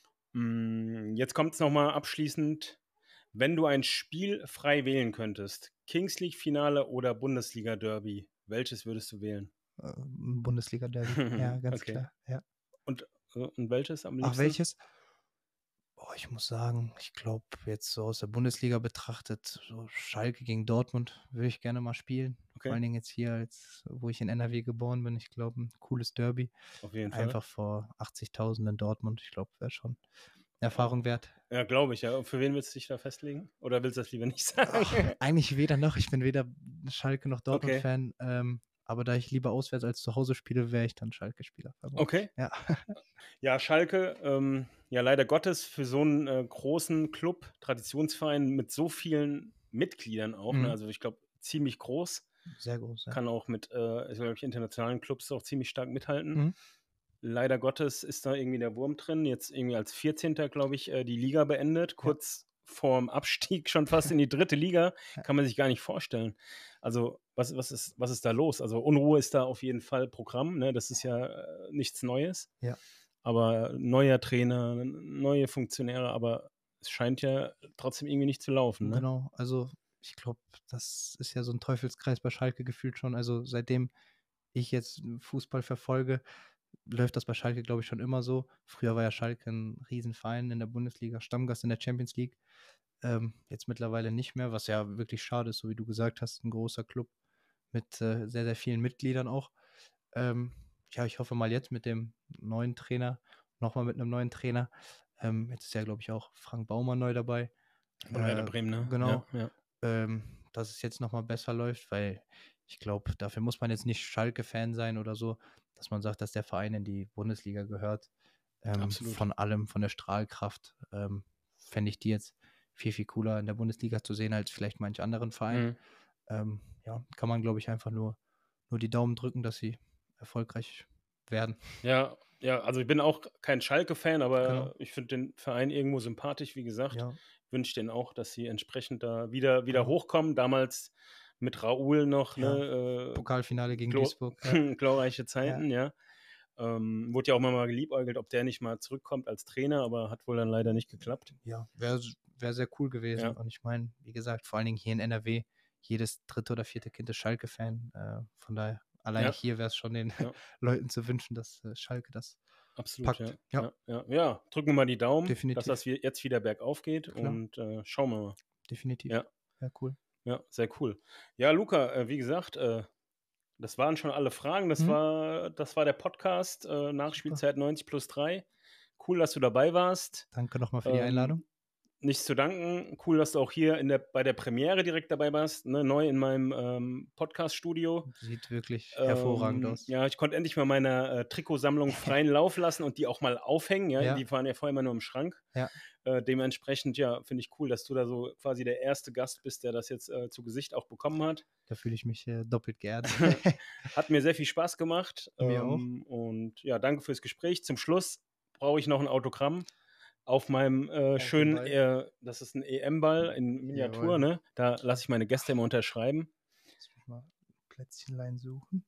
Jetzt kommt es nochmal abschließend. Wenn du ein Spiel frei wählen könntest, Kings League Finale oder Bundesliga Derby, welches würdest du wählen? Bundesliga Derby, ja, ganz klar. Ja. Und welches am liebsten? Ach, welches? Ich muss sagen, ich glaube, jetzt so aus der Bundesliga betrachtet, so Schalke gegen Dortmund würde ich gerne mal spielen. Vor allen Dingen jetzt hier, wo ich in NRW geboren bin. Ich glaube, ein cooles Derby. Auf jeden Fall. Einfach vor 80.000 in Dortmund. Ich glaube, wäre schon Erfahrung wert. Ja, glaube ich, ja. Und für wen willst du dich da festlegen? Oder willst du das lieber nicht sagen? Eigentlich weder noch. Ich bin weder Schalke noch Dortmund-Fan. Aber da ich lieber auswärts als zu Hause spiele, wäre ich dann Schalke-Spieler. Okay. Ja. Ja, Schalke, leider Gottes für so einen großen Club, Traditionsverein mit so vielen Mitgliedern auch. Ne? Also ich glaube, ziemlich groß. Sehr groß, ja. Kann auch mit, glaube ich, internationalen Clubs auch ziemlich stark mithalten. Leider Gottes ist da irgendwie der Wurm drin. Jetzt irgendwie als 14. glaube ich, die Liga beendet. Kurz vorm Abstieg schon fast in die 3. Liga. Kann man sich gar nicht vorstellen. Also was ist da los? Also Unruhe ist da auf jeden Fall Programm. Ne? Das ist ja nichts Neues. Ja. Aber neuer Trainer, neue Funktionäre, aber es scheint ja trotzdem irgendwie nicht zu laufen. Ne? Genau, also ich glaube, das ist ja so ein Teufelskreis bei Schalke gefühlt schon. Also seitdem ich jetzt Fußball verfolge, läuft das bei Schalke, glaube ich, schon immer so. Früher war ja Schalke ein Riesenverein in der Bundesliga, Stammgast in der Champions League. Jetzt mittlerweile nicht mehr, was ja wirklich schade ist, so wie du gesagt hast, ein großer Club mit sehr, sehr vielen Mitgliedern auch. Ich hoffe mal jetzt mit dem neuen Trainer, nochmal mit einem neuen Trainer. Jetzt ist ja, glaube ich, auch Frank Baumann neu dabei. Werder Bremen, ne? Genau. Ja. Dass es jetzt nochmal besser läuft, weil ich glaube, dafür muss man jetzt nicht Schalke-Fan sein oder so, dass man sagt, dass der Verein in die Bundesliga gehört. Absolut. Von allem, von der Strahlkraft, fände ich die jetzt viel, viel cooler in der Bundesliga zu sehen als vielleicht manch anderen Verein. Kann man, glaube ich, einfach nur die Daumen drücken, dass sie erfolgreich werden. Ja, also ich bin auch kein Schalke-Fan, aber ich finde den Verein irgendwo sympathisch, wie gesagt. Wünsche denen auch, dass sie entsprechend da wieder hochkommen. Damals mit Raoul noch. Ne, Pokalfinale gegen Duisburg. Glorreiche Zeiten, wurde ja auch mal geliebäugelt, ob der nicht mal zurückkommt als Trainer, aber hat wohl dann leider nicht geklappt. Ja, wäre sehr cool gewesen. Und ich meine, wie gesagt, vor allen Dingen hier in NRW, jedes 3. oder 4. Kind ist Schalke-Fan. Von daher, alleine hier wäre es schon den Leuten zu wünschen, dass Schalke das absolut packt. Ja, drücken wir mal die Daumen, definitiv, dass das jetzt wieder bergauf geht. Klar. Und schauen wir mal. Definitiv. Ja, cool. Ja, sehr cool. Ja, Luca, wie gesagt, das waren schon alle Fragen. Das war der Podcast Nachspielzeit 90+3. Cool, dass du dabei warst. Danke nochmal für die Einladung. Nichts zu danken. Cool, dass du auch hier bei der Premiere direkt dabei warst, ne? Neu in meinem Podcast-Studio. Sieht wirklich hervorragend aus. Ja, ich konnte endlich mal meine Trikotsammlung freien Lauf lassen und die auch mal aufhängen. Ja? Die waren ja vorher immer nur im Schrank. Ja. Dementsprechend, finde ich cool, dass du da so quasi der erste Gast bist, der das jetzt zu Gesicht auch bekommen hat. Da fühle ich mich doppelt geehrt. Hat mir sehr viel Spaß gemacht. Mir auch. Und ja, danke fürs Gespräch. Zum Schluss brauche ich noch ein Autogramm auf meinem schönen, das ist ein EM-Ball in Miniatur, Jawohl. Ne? Da lasse ich meine Gäste immer unterschreiben. Lass mich mal ein Plätzchenlein suchen.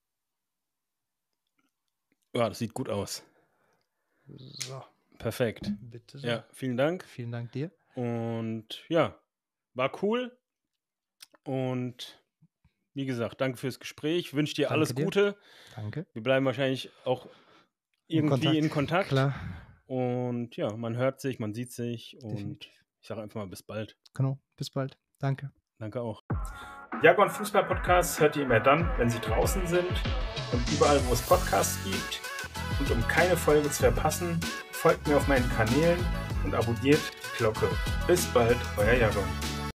Ja, das sieht gut aus. So. Perfekt. Bitte sehr. Ja, vielen Dank. Vielen Dank dir. Und ja, war cool. Und wie gesagt, danke fürs Gespräch. Wünsche dir alles Gute. Danke. Wir bleiben wahrscheinlich auch irgendwie in Kontakt. Klar. Und ja, man hört sich, man sieht sich. Und ich sage einfach mal bis bald. Genau, bis bald. Danke. Danke auch. Jagon Fußball Podcasts hört ihr immer dann, wenn sie draußen sind und überall, wo es Podcasts gibt. Und um keine Folge zu verpassen, folgt mir auf meinen Kanälen und abonniert die Glocke. Bis bald, euer Jagon.